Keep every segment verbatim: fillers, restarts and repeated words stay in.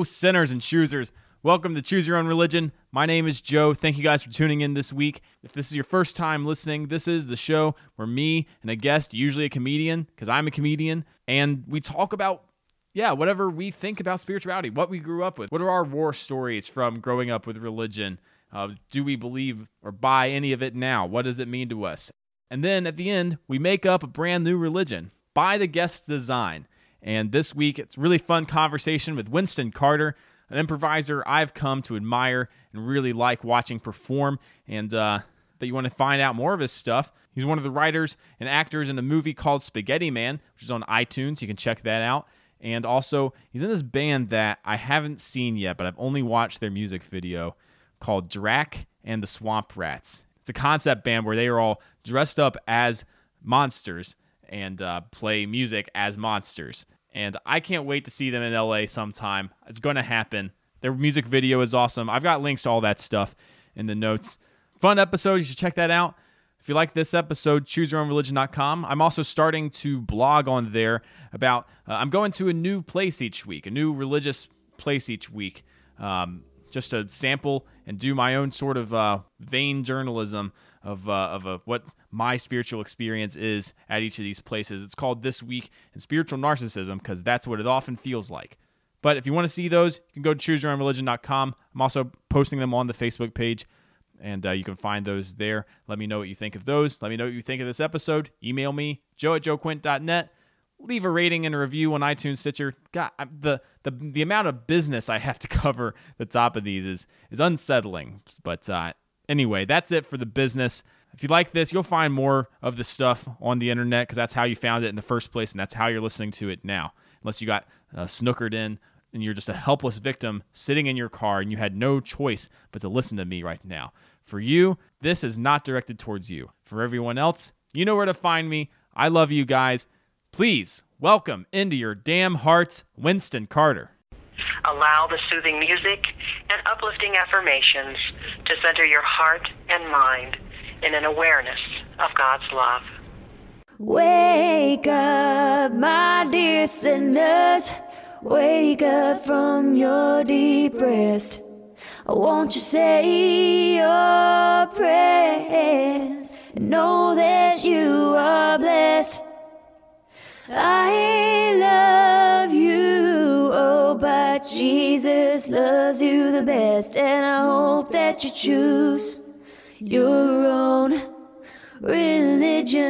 Hello, sinners and choosers. Welcome to Choose Your Own Religion. My name is Joe. Thank you guys for tuning in this week. If this is your first time listening, this is the show where me and a guest, usually a comedian, because I'm a comedian, and we talk about, yeah, whatever we think about spirituality, what we grew up with. What are our war stories from growing up with religion? Uh, do we believe or buy any of it now? What does it mean to us? And then at the end, we make up a brand new religion by the guest's design. And this week, it's a really fun conversation with Winston Carter, an improviser I've come to admire and really like watching perform. And uh, that you want to find out more of his stuff. He's one of the writers and actors in a movie called Spaghetti Man, which is on iTunes. You can check that out. And also, he's in this band that I haven't seen yet, but I've only watched their music video called Drac and the Swamp Rats. It's a concept band where they are all dressed up as monsters and uh, play music as monsters. And I can't wait to see them in L A sometime. It's going to happen. Their music video is awesome. I've got links to all that stuff in the notes. Fun episode. You should check that out. If you like this episode, choose your own religion dot com. I'm also starting to blog on there about, uh, I'm going to a new place each week, a new religious place each week, um, just to sample and do my own sort of uh, vain journalism of uh, of uh, what my spiritual experience is at each of these places. It's called This Week in Spiritual Narcissism because that's what it often feels like. But if you want to see those, you can go to choose your own religion dot com. I'm also posting them on the Facebook page, and uh, you can find those there. Let me know what you think of those. Let me know what you think of this episode. Email me, joe at joe quint dot net. Leave a rating and a review on iTunes, Stitcher. God, the the the amount of business I have to cover the top of these is is unsettling. But uh, anyway, that's it for the business. If you like this, you'll find more of the stuff on the internet because that's how you found it in the first place, and that's how you're listening to it now. Unless you got uh, snookered in and you're just a helpless victim sitting in your car and you had no choice but to listen to me right now. For you, this is not directed towards you. For everyone else, you know where to find me. I love you guys. Please welcome into your damn hearts, Winston Carter. Allow the soothing music and uplifting affirmations to center your heart and mind in an awareness of God's love. Wake up, my dear sinners. Wake up from your deep rest. Won't you say your prayers and know that you are blessed? I love you, oh, but Jesus loves you the best, and I hope that you choose your own religion.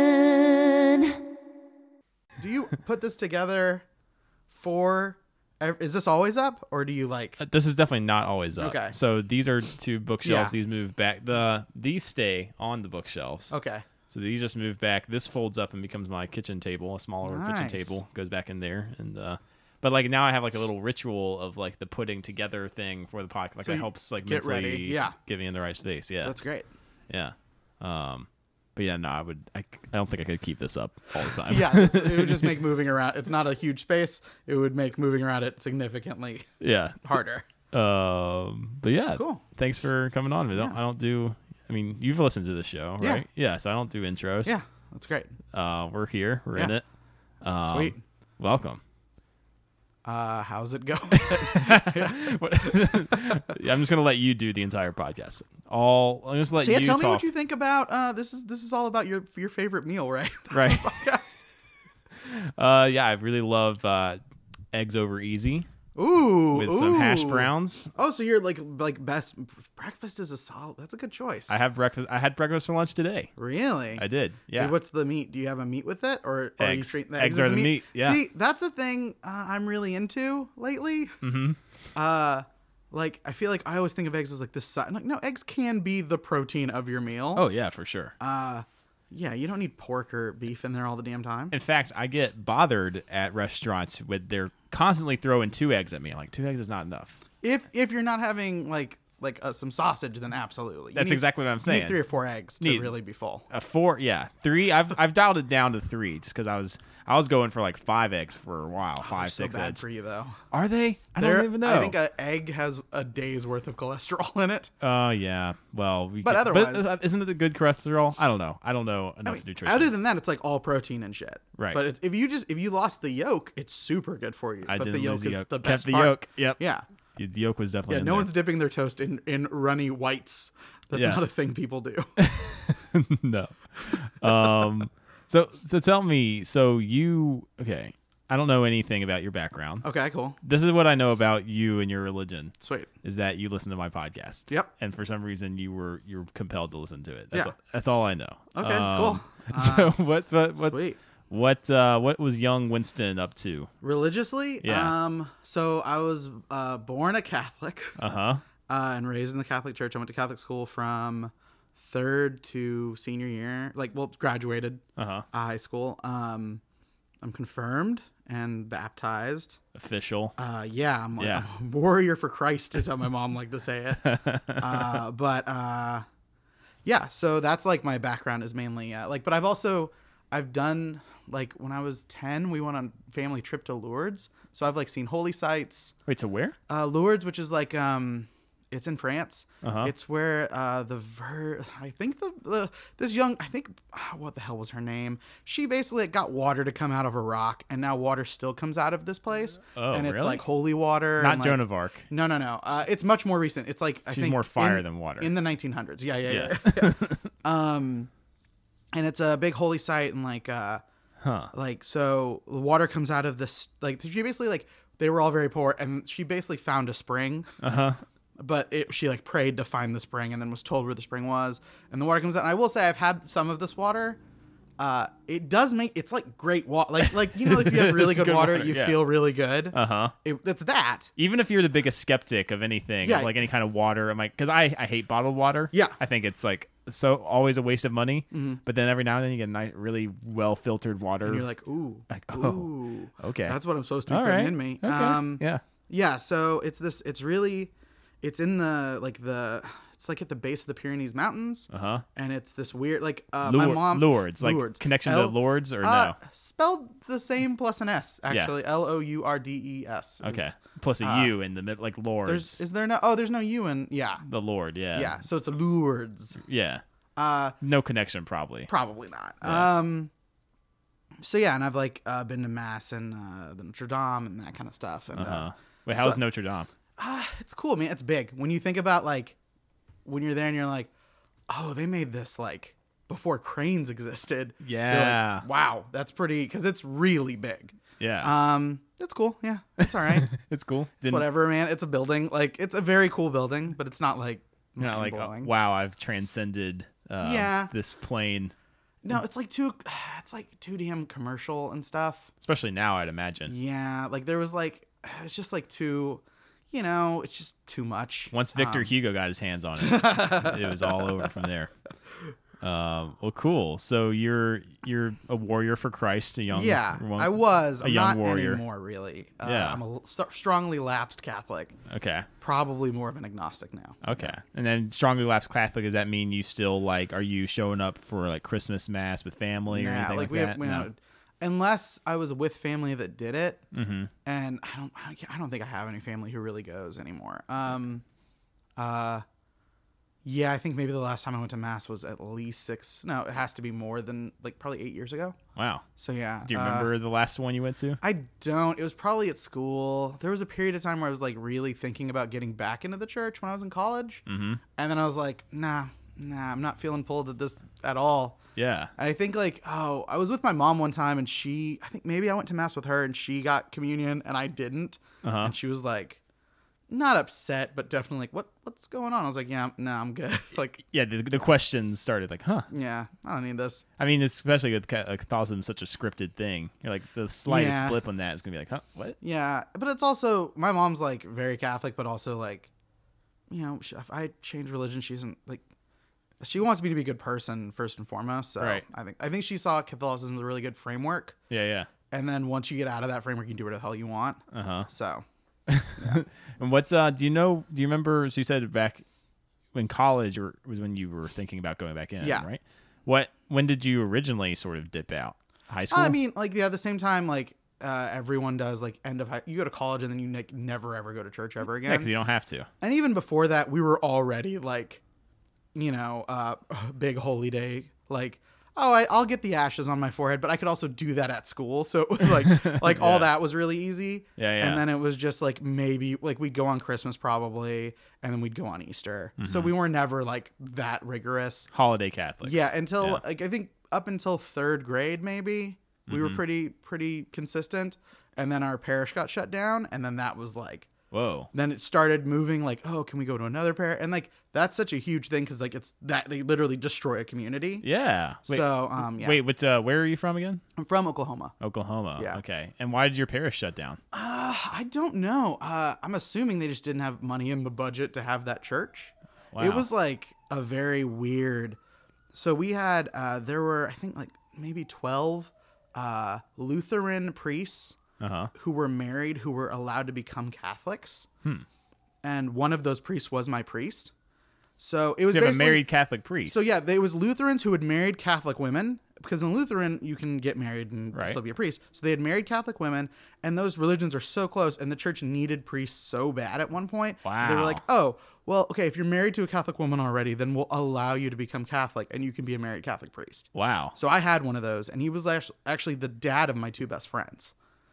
Do you put this together for, is this always up, or do you like? This is definitely not always up. Okay. So these are two bookshelves. Yeah. These move back. The These stay on the bookshelves. Okay. So these just move back. This folds up and becomes my kitchen table, a smaller Nice. kitchen table goes back in there. And uh, but like now I have like a little ritual of like the putting together thing for the podcast. Like So it you helps like get mentally ready. Yeah. give me in the right space. Yeah. That's great. Yeah. Um, but yeah, no, I would. I, I don't think I could keep this up all the time. Yeah, this- it would just make moving around. It's not a huge space. It would make moving around it significantly yeah. harder. Um, but yeah, Cool. Thanks for coming on. I don't, Yeah. I don't do. I mean, you've listened to the show, Yeah. right? Yeah. So I don't do intros. Yeah, that's great. Uh, we're here. We're in Yeah. it. Um, Sweet. Welcome. Uh, how's it going? Yeah, I'm just gonna let you do the entire podcast. All I'm just let So yeah, you tell talk. me what you think about. Uh, this is this is all about your your favorite meal, right? Right. This podcast. Uh, yeah, I really love uh, eggs over easy Ooh, with some hash ooh. browns. Oh, so you're like like best breakfast is a solid. That's a good choice. I have breakfast. I had breakfast for lunch today. really. I did. Yeah. Dude, what's the meat? Do you have a meat with it, or, or are you Eggs. treating the Eggs as are the meat, yeah. See, that's a thing uh, I'm really into lately. Mm-hmm. Uh, like I feel like I always think of eggs as like this side. Like, no, eggs can be the protein of your meal. Oh yeah, for sure. Uh, yeah, you don't need pork or beef in there all the damn time. In fact, I get bothered at restaurants with they're constantly throwing two eggs at me. I'm like, two eggs is not enough. If if you're not having like like uh, some sausage, then absolutely. You That's need- exactly what I'm you saying. Need three or four eggs to Need- really be full. A four, yeah, three. I've I've dialed it down to three just because I was I was going for like five eggs for a while, They're five so six bad eggs. for you though. Are they? I They're- don't even know. I think an egg has a day's worth of cholesterol in it. Oh yeah. Well, we But get- otherwise- but isn't it the good cholesterol? I don't know. I don't know enough I mean, nutrition. other than that, it's like all protein and shit. Right. But it's, if you just if you lost the yolk, it's super good for you. I but didn't the yolk lose the is yolk. the Kept best the part. yolk. Yep. Yeah. The yolk was definitely Yeah. in No there. one's dipping their toast in in runny whites. That's Yeah. not a thing people do. no. Um. So so tell me. So you okay? I don't know anything about your background. Okay. Cool. This is what I know about you and your religion. Sweet. Is that you listen to my podcast? Yep. And for some reason, you were you were compelled to listen to it. That's Yeah. all, that's all I know. Okay, Um, cool. So what what what Sweet. what uh, what was young Winston up to? Religiously, Yeah. um, so I was uh, born a Catholic Uh huh. uh, and raised in the Catholic Church. I went to Catholic school from third to senior year, like well, graduated Uh huh. uh, high school. Um, I'm confirmed and baptized. Official. Uh, yeah, I'm, like, Yeah. I'm a warrior for Christ is how my mom liked to say it. uh, but uh, yeah, so that's like my background is mainly uh, like, but I've also I've done like when I was ten, we went on family trip to Lourdes, so I've like seen holy sites. Wait, so where? Uh, Lourdes, which is like um, it's in France. Uh-huh. It's where uh the ver I think the, the this young I think ah, what the hell was her name? She basically got water to come out of a rock, and now water still comes out of this place. Oh, and it's really? like holy water. Not and, Joan like, of Arc. No, no, no. Uh, it's much more recent. It's like I She's think more fire in- than water. in the nineteen hundreds. Yeah, yeah, yeah. Yeah. yeah. um, and it's a big holy site, and like uh, Huh. like so the water comes out of this. Like she basically like they were all very poor, and she basically found a spring. Uh huh. But it, she like prayed to find the spring, and then was told where the spring was, and the water comes out. And I will say I've had some of this water. Uh, it does make it's like great water. Like like you know if you have really It's good, good water, water, you yeah. feel really good. Uh huh. It, it's that. Even if you're the biggest skeptic of anything, Yeah. of like any kind of water, I'm like, because I, I hate bottled water. Yeah. I think it's like so always a waste of money. But then every now and then you get nice, really well filtered water. And you're like, ooh, Like, oh, ooh, okay. that's what I'm supposed to be All putting right. in me. Okay. Um, yeah. yeah. So it's this. It's really, it's in the like the. It's like at the base of the Pyrenees Mountains, Uh huh. and it's this weird like uh, my Lour- mom Lourdes, like Lourdes. connection L- to Lourdes or uh, no? Spelled the same plus an S actually. L O U R D E S. is- Okay. Plus a uh, U in the mid, like Lourdes. There's is there no? Oh, there's no U in. Yeah. the Lord. Yeah. Yeah. So it's a Lourdes. Yeah. Uh, No connection, probably. probably not. Yeah. Um. So yeah, and I've like uh, been to mass and uh, the Notre Dame and that kind of stuff. And Uh uh, huh. Wait, how's so- Notre Dame? ah, it's cool, man. It's big. When you think about like when you're there and you're like, oh, they made this like before cranes existed. You're like, Yeah. wow, that's pretty because it's really big. Yeah. Um, it's cool. Yeah, it's all right. It's it's cool. Didn't, whatever, man. It's a building. Like it's a very cool building, but it's not like You're not like, oh, mind-blowing. wow, I've transcended uh, Yeah. this plane. No, it's like too. It's like too damn commercial and stuff. Especially now, I'd imagine. Yeah, like there was like it's just like too, you know, it's just too much. Once Victor Um, Hugo got his hands on it, it was all over from there. Um, well, cool. So you're you're a warrior for Christ, a young Yeah, one- I was. a I'm young not warrior. anymore, really. Uh, Yeah. I'm a l- st- strongly lapsed Catholic. Okay, Probably more of an agnostic now. okay. And then strongly lapsed Catholic. Does that mean you still like? Are you showing up for like Christmas mass with family or Nah, anything like like, we that? have, we no. don't- unless I was with family that did it, Mm-hmm. and I don't, I don't think I have any family who really goes anymore. Um, uh, yeah, I think maybe the last time I went to mass was at least six. No, it has to be more than like probably eight years ago. Wow. So yeah. Do you uh, remember the last one you went to? I don't. It was probably at school. There was a period of time where I was like really thinking about getting back into the church when I was in college, Mm-hmm. and then I was like, nah, nah, I'm not feeling pulled at this at all. Yeah. And I think like, oh, I was with my mom one time, and she, I think maybe I went to mass with her, and she got communion, and I didn't, Uh-huh. and she was like, not upset, but definitely like, what, what's going on? I was like, yeah, no, I'm good. Like, Yeah. The, the questions started like, huh? yeah, I don't need this. I mean, especially with Ca- like, Catholicism, such a scripted thing. You're like the slightest Yeah. blip on that is gonna be like, huh? What? Yeah, but it's also my mom's like very Catholic, but also like, you know, sh- if I change religion, she isn't like, she wants me to be a good person first and foremost. So Right. I think I think she saw Catholicism as a really good framework, Yeah. Yeah. and then once you get out of that framework, you can do whatever the hell you want. Uh huh. So And what's uh? Do you know? Do you remember? So you said back in college, or was when you were thinking about going back in? Yeah. Right. What? When did you originally sort of dip out? High school. I mean, like, yeah, at the same time, like, uh, everyone does, like, end of high, you go to college and then you like never ever go to church ever again. Yeah, 'cause you don't have to. And even before that, we were already like, you know, uh, big holy day, like, oh, I, I'll get the ashes on my forehead, but I could also do that at school. So it was like, like Yeah. all that was really easy. Yeah, yeah. And then it was just like maybe like we'd go on Christmas probably, and then we'd go on Easter. So Mm-hmm. we were never like that rigorous. Holiday Catholics. Yeah, until Yeah. like I think up until third grade maybe we Mm-hmm. were pretty pretty consistent, and then our parish got shut down, and then that was like. Whoa. Then it started moving like, oh, can we go to another parish? And like that's such a huge thing because like it's that they literally destroy a community. Yeah. Wait, So um yeah. wait. What's uh? Where are you from again? I'm from Oklahoma. Oklahoma. Yeah. Okay. And why did your parish shut down? Uh, I don't know. Uh, I'm assuming they just didn't have money in the budget to have that church. Wow. It was like a very weird. So we had uh, there were I think like maybe twelve uh, Lutheran priests Uh huh. who were married who were allowed to become Catholics. Hmm. And one of those priests was my priest. So it was So you have a basically- married Catholic priest. So yeah, there was Lutherans who had married Catholic women, because in Lutheran you can get married and Right. still be a priest. So they had married Catholic women, and those religions are so close, and the church needed priests so bad at one point. They were Wow. like, oh, well, okay, if you're married to a Catholic woman already, then we'll allow you to become Catholic, and you can be a married Catholic priest. Wow. So I had one of those, and he was act- actually the dad of my two best friends.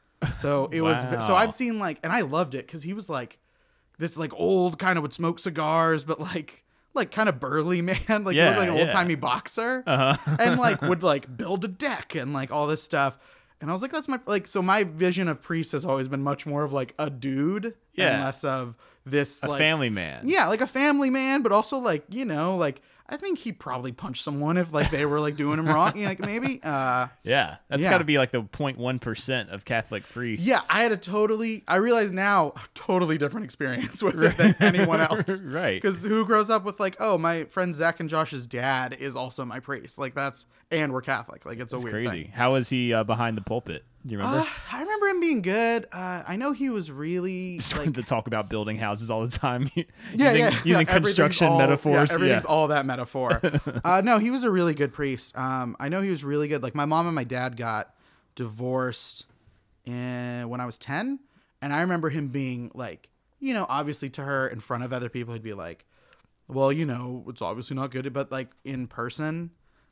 So it was, so Wow. I've seen like, and I loved it because he was like this like old kind of would smoke cigars, but like, like kind of burly man, like he Yeah, looked like an yeah. old timey boxer, uh-huh. and like would like build a deck and like all this stuff. And I was like, that's my, like, so my vision of priest has always been much more of like a dude Yeah. and less of this A like, family man. yeah, like a family man, but also like, you know, like, I think he probably punched someone if like they were like doing him wrong. You know, like maybe, uh, Yeah. That's Yeah. got to be like the zero point one percent of Catholic priests. yeah, I had a totally, I realize now, a totally different experience with it than anyone else. Right. Because who grows up with like, oh, my friend Zach and Josh's dad is also my priest. Like that's, and we're Catholic. Like it's a It's weird crazy. thing. How was he uh, behind the pulpit? Do you remember? Uh, I remember him being good. Uh, I know he was really Just like, wanted to talk about building houses all the time. yeah, using, yeah, using yeah, everything's construction all- metaphors. Yeah, everything's all that metaphor. uh, no, he was a really good priest. Um, I know he was really good. Like my mom and my dad got divorced in, when I was ten, and I remember him being like, you know, obviously to her in front of other people, he'd be like, well, you know, it's obviously not good, but like in person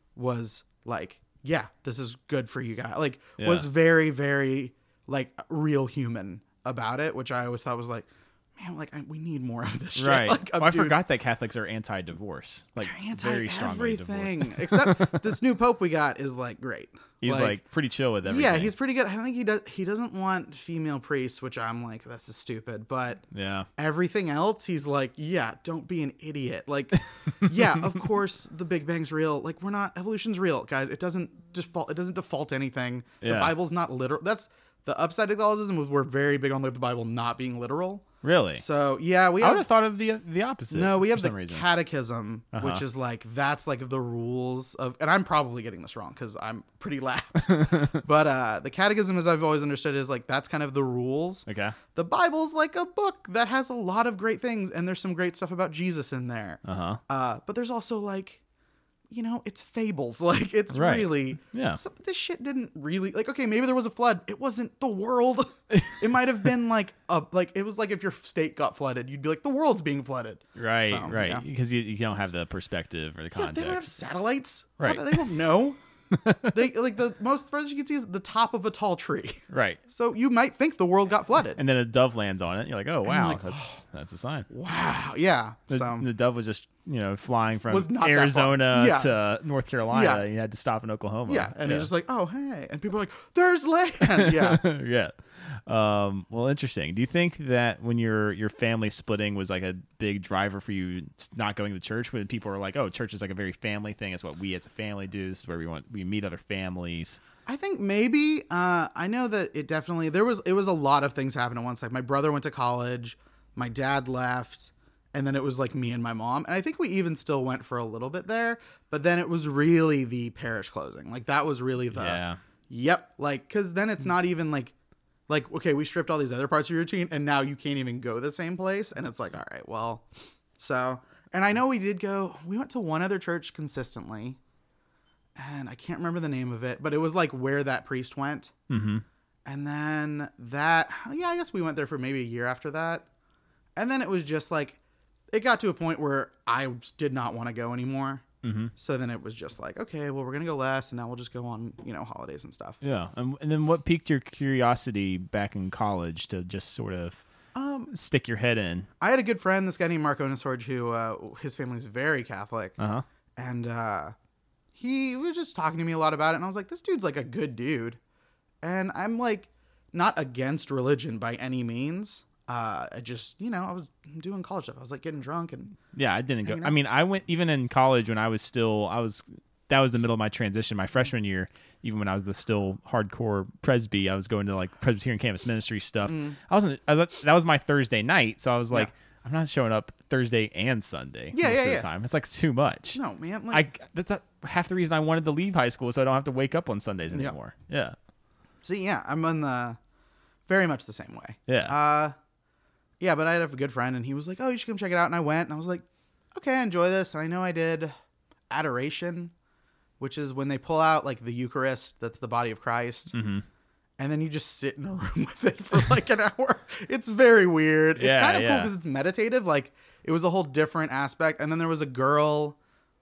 was like, yeah, this is good for you guys. Like Yeah. was very, very like real human about it, which I always thought was like, man, like I, we need more of this shit. Right. Like, of Well, I dudes. forgot that Catholics are anti-divorce. Like They're very strongly divorce. anti-everything. Except this new pope we got is like great. He's like, pretty chill with everything. yeah, he's pretty good. I think he does. He doesn't want female priests, which I'm like, that's just stupid. But yeah. everything else, he's like, yeah, don't be an idiot. Like, yeah, of course the Big Bang's real. Like, we're not, evolution's real, guys. It doesn't default. It doesn't default anything. The Yeah. Bible's not literal. That's the upside of Catholicism was we're very big on like the Bible not being literal. Really? So yeah, we I would have have thought of the the opposite. no, we for have the some reason. catechism, Uh-huh. which is like that's like the rules of, and I'm probably getting this wrong because I'm pretty lapsed. but uh, the catechism, as I've always understood, is like that's kind of the rules. Okay. The Bible's like a book that has a lot of great things, and there's some great stuff about Jesus in there. Uh-huh. Uh, but there's also like, you know, it's fables. Like it's Right. really, Yeah. Some of this shit didn't really like. Okay, maybe there was a flood. It wasn't the world. It might have been like a like it was like if your state got flooded, you'd be like the world's being flooded. Right, So, right. yeah. Because you, you don't have the perspective or the Yeah, context. they don't have satellites. Right. How do- They don't know. They like the most furthest you can see is the top of a tall tree. Right. So you might think the world got flooded. And then a dove lands on it. You're like, oh, wow, like, that's that's a sign. Wow. Yeah. The, so the dove was just, you know, flying from Was not that far. Arizona Yeah. to North Carolina. Yeah. You had to stop in Oklahoma. yeah, and you're just like, oh hey, and people are like, there's land. Yeah. yeah. Um, well, interesting. Do you think that when your your family splitting was like a big driver for you not going to church, when people are like, "Oh, church is like a very family thing. It's what we as a family do. This is where we want we meet other families." I think maybe uh, I know that it definitely there was it was a lot of things happening at once. Like my brother went to college, my dad left, and then it was like me and my mom. And I think we even still went for a little bit there, but then it was really the parish closing. Like that was really the Yeah. yep. Like because then it's not even like Like, okay, we stripped all these other parts of your routine, and now you can't even go the same place. And it's like, all right, well, so, and I know we did go, we went to one other church consistently, and I can't remember the name of it, but it was like where that priest went. Mm-hmm. And then that, yeah, I guess we went there for maybe a year after that. And then it was just like, it got to a point where I just did not want to go anymore. Mm-hmm. So then it was just like, okay, well, we're going to go less, and now we'll just go on, you know, holidays and stuff. Yeah. And, and then what piqued your curiosity back in college to just sort of Um, stick your head in? I had a good friend, this guy named Mark Onesorge, who, uh, his family's very Catholic. Uh-huh. And uh, he was just talking to me a lot about it. And I was like, this dude's like a good dude. And I'm like, not against religion by any means. Uh, I just, you know, I was doing college stuff. I was like getting drunk and Yeah, I didn't go. Hanging I out. mean, I went even in college when I was still, I was, that was the middle of my transition. My freshman year, even when I was the still hardcore Presby, I was going to like Presbyterian campus ministry stuff. I wasn't, I, thought- that was my Thursday night. So I was like, Mm. Yeah. I'm not showing up Thursday and Sunday. Yeah, most yeah, of the yeah. time. It's like too much. no, man. Like, I, that's not, half the reason I wanted to leave high school so I don't have to wake up on Sundays Yeah. anymore. Yeah. see, yeah, I'm on the very much the same way. Yeah. Uh, yeah, but I had a good friend, and he was like, "Oh, you should come check it out." And I went, and I was like, "Okay, I enjoy this." And I know I did adoration, which is when they pull out like the Eucharist, that's the body of Christ, Mm-hmm. and then you just sit in a room with it for like an hour. It's very weird. It's Yeah, kind of cool yeah. because it's meditative. Like it was a whole different aspect. And then there was a girl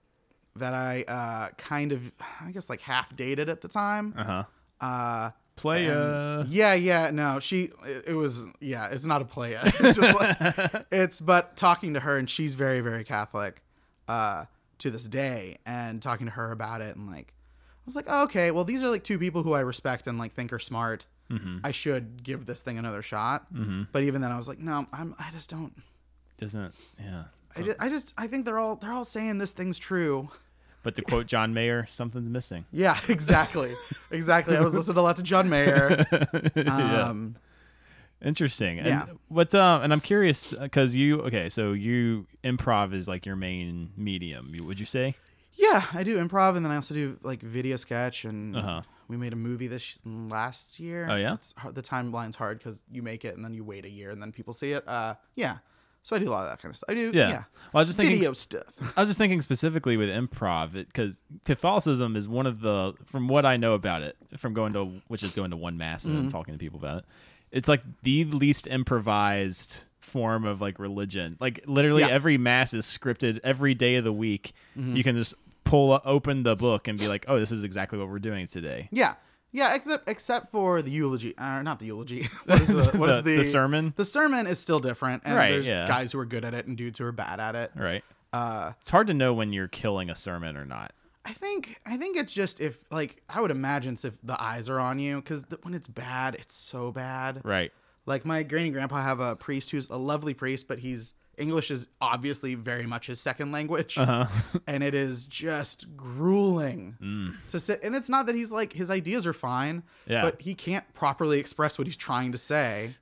that I uh, kind of, I guess, like half dated at the time. Uh-huh. Uh, Playa. and- yeah, yeah, no, she, it, it was, yeah, it's not a playa. It's just like, it's, but talking to her, and she's very, very Catholic uh, to this day, and talking to her about it, and like, I was like, oh, okay, well, these are like two people who I respect and like think are smart. Mm-hmm. I should give this thing another shot. Mm-hmm. But even then, I was like, no, I'm, I just don't. Doesn't, yeah. I just, I just, I think they're all, they're all saying this thing's true. But to quote John Mayer, something's missing. Yeah, exactly, exactly. I was listening to lots of John Mayer. Yeah. Um, Interesting. And Yeah. What? Uh, and I'm curious because you. Okay, so you improv is like your main medium. you- Would you say? Yeah, I do improv, and then I also do like video sketch, and Uh-huh. we made a movie this last year. Oh, yeah? it's hard, the timeline's hard because you make it and then you wait a year and then people see it. Uh, yeah, so I do a lot of that kind of stuff. I do, Yeah. yeah, Well, I was just thinking. video stuff. I was just thinking specifically with improv because Catholicism is one of the, from what I know about it, from going to, which is going to one mass and Mm-hmm. then talking to people about it, it's like the least improvised form of like religion. Like literally Yeah. every mass is scripted every day of the week. Mm-hmm. You can just pull open the book and be like, oh, this is exactly what we're doing today. Yeah, yeah, except except for the eulogy, uh, not the eulogy. What is the what The- is the, the sermon? The sermon is still different, and Right, there's yeah. guys who are good at it and dudes who are bad at it. Right. Uh, It's hard to know when you're killing a sermon or not. I think I think it's just if like I would imagine it's if the eyes are on you, because when it's bad, it's so bad. Right. Like my granny grandpa have a priest who's a lovely priest, but he's English is obviously very much his second language, Uh-huh. and it is just grueling Mm. to sit. And it's not that he's like his ideas are fine, Yeah. but he can't properly express what he's trying to say.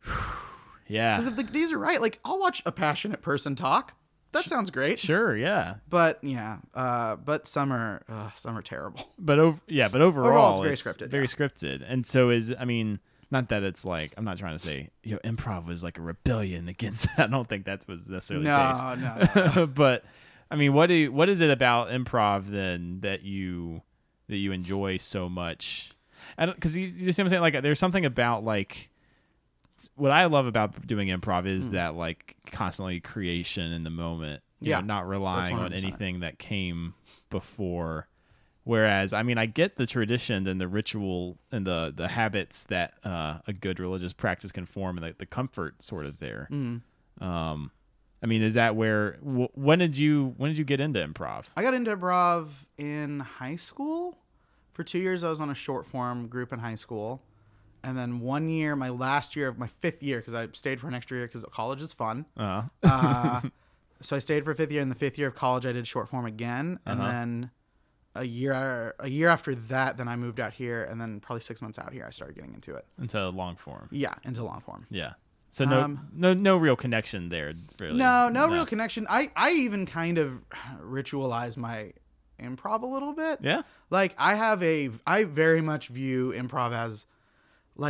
Yeah. Because if the ideas are right, like I'll watch a passionate person talk. That sounds great. Sure. Yeah. But yeah, uh, but some are uh, some are terrible. But over, yeah, but overall, Overall, it's very scripted, Very yeah. scripted, and so is. I mean, not that it's like I'm not trying to say you know improv was like a rebellion against that. I don't think that was necessarily No, the case. no, no. but I mean, what do you, what is it about improv then that you that you enjoy so much? And because you, you see what I'm saying, like there's something about like what I love about doing improv is that like constantly creation in the moment. You Yeah, know, not relying one on hundred percent. anything that came before. Whereas, I mean, I get the tradition and the ritual and the, the habits that uh, a good religious practice can form and the, the comfort sort of there. Mm. Um, I mean, is that where? W- when did you when did you get into improv? I got into improv in high school. For two years, I was on a short form group in high school. And then one year, my last year of my fifth year, because I stayed for an extra year because college is fun. Uh, Uh, so I stayed for a fifth year. In the fifth year of college, I did short form again. And Uh-huh. then a year a year after that, then I moved out here. And then probably six months out here, I started getting into it. into long form. Yeah, into long form. Yeah. So no Um, no no real connection there really. No, no, real connection. I, I even kind of ritualize my improv a little bit. Yeah. Like I have a, I very much view improv as like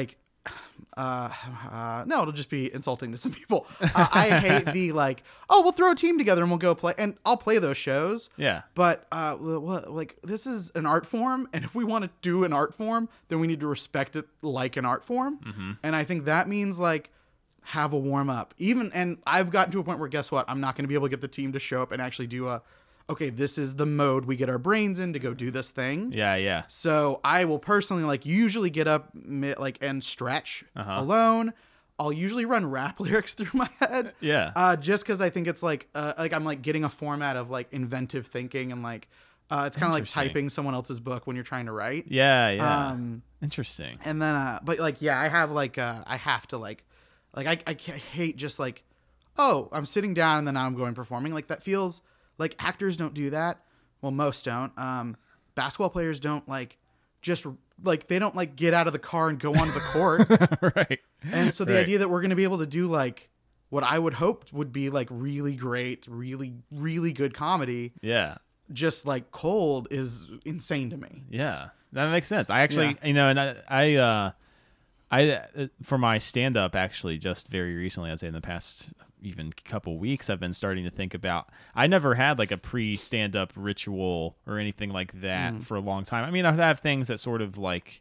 uh, uh, no, it'll just be insulting to some people. Uh, I hate the like, oh, we'll throw a team together and we'll go play, and I'll play those shows. Yeah. But uh, what, like this is an art form, and if we want to do an art form, then we need to respect it like an art form. Mm-hmm. And I think that means like have a warm up. Even and I've gotten to a point where guess what? I'm not going to be able to get the team to show up and actually do a. Okay, this is the mode we get our brains in to go do this thing. Yeah, yeah. So I will personally like usually get up like and stretch uh-huh. alone. I'll usually run rap lyrics through my head. Yeah. Uh, just because I think it's like uh, like I'm like getting a format of like inventive thinking and like uh, it's kind of like typing someone else's book when you're trying to write. Yeah, yeah. Um, Interesting. And then, uh, but like yeah, I have like uh, I have to like like I I, can't, I hate just like oh I'm sitting down and then now I'm going performing like that feels. Like actors don't do that. Well, most don't. Um, basketball players don't like just like they don't like get out of the car and go onto the court. Right. And so the right. idea that we're going to be able to do like what I would hope would be like really great, really, really good comedy. Yeah. Just like cold is insane to me. Yeah. That makes sense. I actually, Yeah. you know, and I, I, uh, I, uh, for my stand up actually just very recently, I'd say in the past even couple weeks, I've been starting to think about, I never had like a pre stand up ritual or anything like that mm. for a long time. I mean, I would have things that sort of like,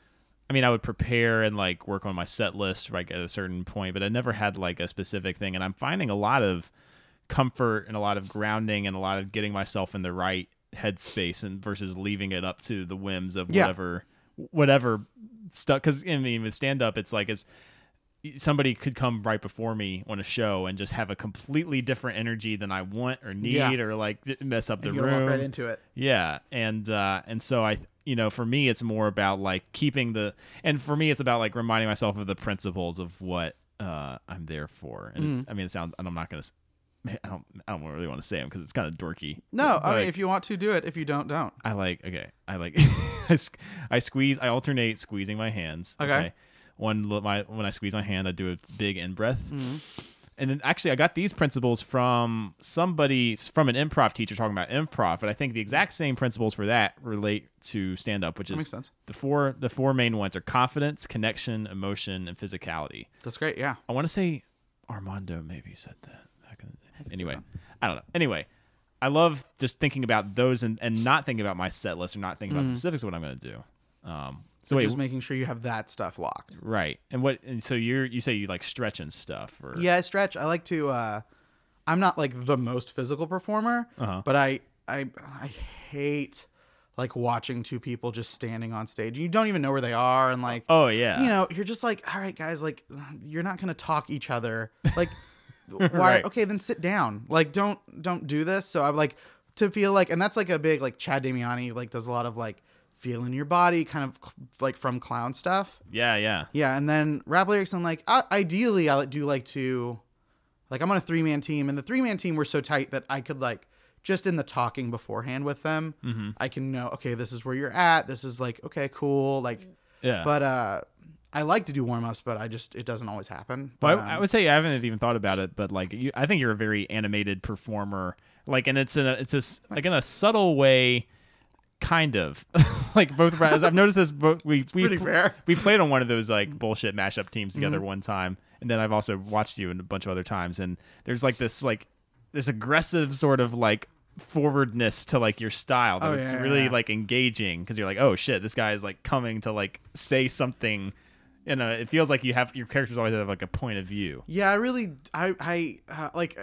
I mean, I would prepare and like work on my set list like at a certain point, but I never had like a specific thing. And I'm finding a lot of comfort and a lot of grounding and a lot of getting myself in the right headspace and versus leaving it up to the whims of yeah. whatever, whatever stuff. Cause I mean, with stand up, it's like, it's, somebody could come right before me on a show and just have a completely different energy than I want or need yeah. or like mess up the and you room. Walk right into it. Yeah. And, uh, and so I, you know, for me, it's more about like keeping the, and for me, it's about like reminding myself of the principles of what, uh, I'm there for. And Mm. it's, I mean, it sounds, and I'm not going to, I don't, I don't really want to say them because it's kind of dorky. No, but, I mean, like, if you want to do it, if you don't, don't. I like, okay. I like, I, sq- I squeeze, I alternate squeezing my hands. Okay. okay? One, my when I squeeze my hand, I do a big in breath, mm-hmm. and then actually I got these principles from somebody from an improv teacher talking about improv. But I think the exact same principles for that relate to stand up, which that is makes sense. the four the four main ones are confidence, connection, emotion, and physicality. That's great. Yeah, I want to say Armando maybe said that back in the day. Anyway, I don't know. Anyway, I love just thinking about those and, and not thinking about my set list or not thinking mm-hmm. about specifics of what I'm going to do. Um, So So wait, just making sure you have that stuff locked. right. And what? And so you're you say you like stretch and stuff, or Yeah, I stretch. I like to. Uh, I'm not like the most physical performer, Uh-huh. but I I I hate like watching two people just standing on stage. You don't even know where they are, and like oh yeah, you know, you're just like, all right, guys, like you're not gonna talk each other. Like, why? Right. Okay, then sit down. Like, don't don't do this. So I'm like to feel like, and that's like a big like Chad Damiani like does a lot of like feeling your body kind of like from clown stuff. yeah, yeah, Yeah, and then rap lyrics and like I, ideally I do like to like I'm on a three-man team, and the three-man team we're so tight that I could like just in the talking beforehand with them, mm-hmm. I can know, okay, this is where you're at. This is like, okay, cool. Like yeah. but uh I like to do warm-ups, but I just it doesn't always happen. Well, But, I, I um, would say I haven't even thought about it, but like you, I think you're a very animated performer. Like, and it's in a it's a s like in a subtle way. Kind of like both as I've noticed this both we we pretty fair. we played on one of those like bullshit mashup teams together Mm-hmm. one time, and then I've also watched you in a bunch of other times, and there's like this like this aggressive sort of like forwardness to like your style that Oh, it's yeah, really yeah. like engaging because you're like, oh shit, this guy is like coming to like say something. You know, it feels like you have your characters always have like a point of view. Yeah, I really, I, I uh, like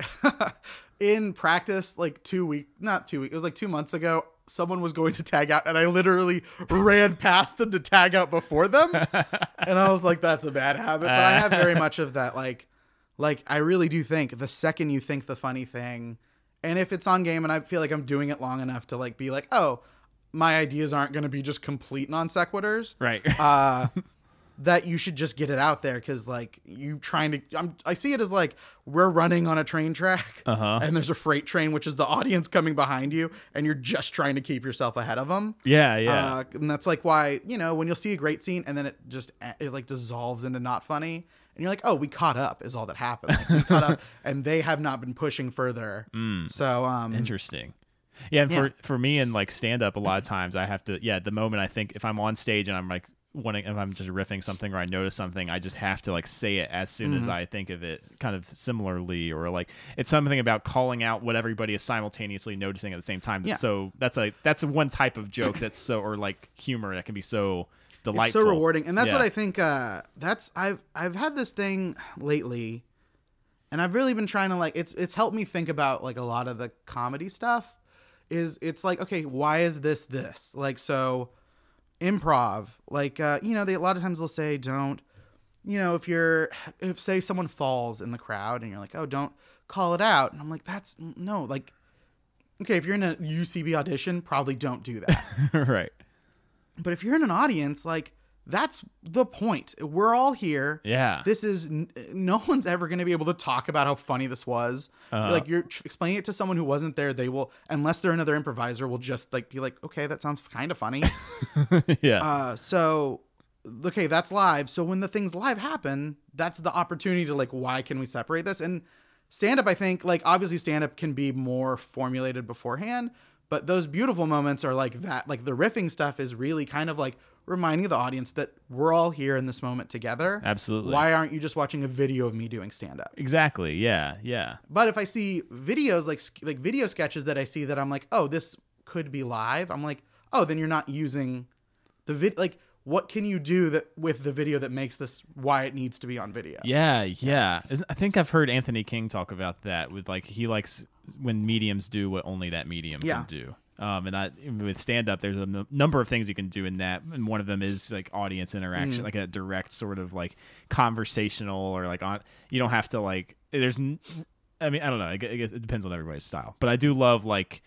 in practice, like two week, not two weeks, it was like two months ago. Someone was going to tag out, and I literally ran past them to tag out before them, and I was like, "That's a bad habit." But I have very much of that. Like, like I really do think the second you think the funny thing, and if it's on game, and I feel like I'm doing it long enough to like be like, "Oh, my ideas aren't going to be just complete non sequiturs," Right. uh, that you should just get it out there because like you trying to I'm, I see it as like we're running on a train track Uh-huh. and there's a freight train, which is the audience coming behind you, and you're just trying to keep yourself ahead of them. Yeah, yeah. Uh, and that's like why, you know, when you'll see a great scene and then it just it like dissolves into not funny, and you're like, oh, we caught up is all that happened. Like, we caught up and they have not been pushing further. Mm. So um Interesting. Yeah, and Yeah. for for me in like stand up, a lot of times I have to yeah, the moment I think if I'm on stage and I'm like wanting, if I'm just riffing something or I notice something, I just have to like say it as soon mm-hmm. as I think of it, kind of similarly, or like it's something about calling out what everybody is simultaneously noticing at the same time. That's yeah. So that's a that's a one type of joke that's so, or like humor that can be so delightful. It's so rewarding, and that's yeah. what I think. Uh, that's I've I've had this thing lately, and I've really been trying to like it's it's helped me think about like a lot of the comedy stuff. Is it's like, okay, why is this this like so? Improv, like, uh, you know, they, a lot of times they'll say, don't, you know, if you're, if say someone falls in the crowd and you're like, oh, don't call it out. And I'm like, that's no, like, okay, if you're in a U C B audition, probably don't do that. Right. But if you're in an audience, like, that's the point. We're all here. Yeah. This is, no one's ever going to be able to talk about how funny this was. Uh-huh. Like, you're tr- explaining it to someone who wasn't there. They will, unless they're another improviser, will just like be like, okay, that sounds kind of funny. Yeah. Uh, so, okay, that's live. So when the things live happen, that's the opportunity to like, why can we separate this? And stand up, I think, like, obviously stand up can be more formulated beforehand, but those beautiful moments are like that. Like the riffing stuff is really kind of like reminding the audience that we're all here in this moment together. Absolutely. Why aren't you just watching a video of me doing stand up? Exactly. Yeah. Yeah. But if I see videos like like video sketches that I see that I'm like, oh, this could be live. I'm like, oh, then you're not using the vid. Like, what can you do that with the video that makes this why it needs to be on video? Yeah. Yeah. I think I've heard Anthony King talk about that with like, he likes when mediums do what only that medium yeah. can do. Um, and I, with stand-up, there's a n- number of things you can do in that, and one of them is like audience interaction, mm. like a direct sort of like conversational, or like on. You don't have to like. There's, n- I mean, I don't know. It, it, it depends on everybody's style, but I do love like.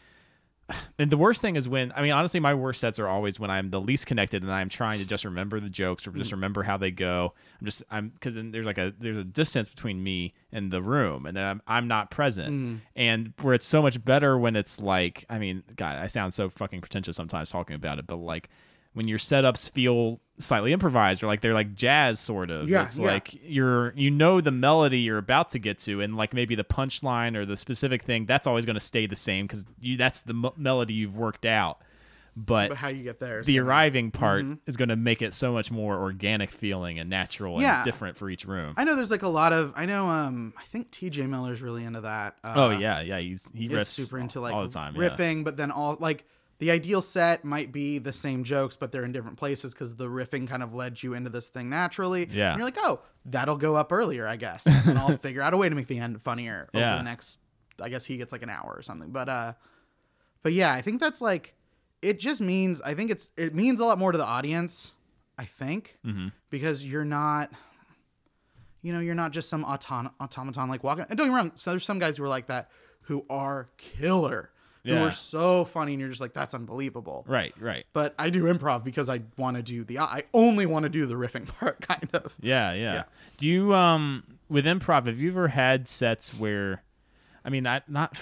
And the worst thing is when, I mean, honestly, my worst sets are always when I'm the least connected and I'm trying to just remember the jokes or just remember how they go. I'm just, I'm, because then there's like a, there's a distance between me and the room, and then I'm, I'm not present. Mm. And where it's so much better when it's like, I mean, God, I sound so fucking pretentious sometimes talking about it, but like when your setups feel slightly improvised or like they're like jazz sort of, yeah, it's yeah. like you're, you know, the melody you're about to get to, and like maybe the punchline or the specific thing that's always going to stay the same because you that's the m- melody you've worked out. But, but how you get there, the arriving part mm-hmm. is going to make it so much more organic feeling and natural yeah. and different for each room. I know there's like a lot of, I know, um, I think T J Miller's really into that. Uh, oh yeah, yeah, he's he is super into like all the time, riffing, yeah. but then all like. The ideal set might be the same jokes, but they're in different places because the riffing kind of led you into this thing naturally. Yeah. And you're like, oh, that'll go up earlier, I guess. And then I'll figure out a way to make the end funnier over yeah. the next, I guess he gets like an hour or something. But, uh, but yeah, I think that's like, it just means, I think it's, it means a lot more to the audience, I think, mm-hmm. because you're not, you know, you're not just some auton- automaton like walking. And don't get me wrong, so there's some guys who are like that who are killer. Yeah. Who are so funny, and you're just like, that's unbelievable. Right, right. But I do improv because I want to do the, I only want to do the riffing part, kind of. Yeah, yeah, yeah. Do you, um, with improv, have you ever had sets where, I mean, I not,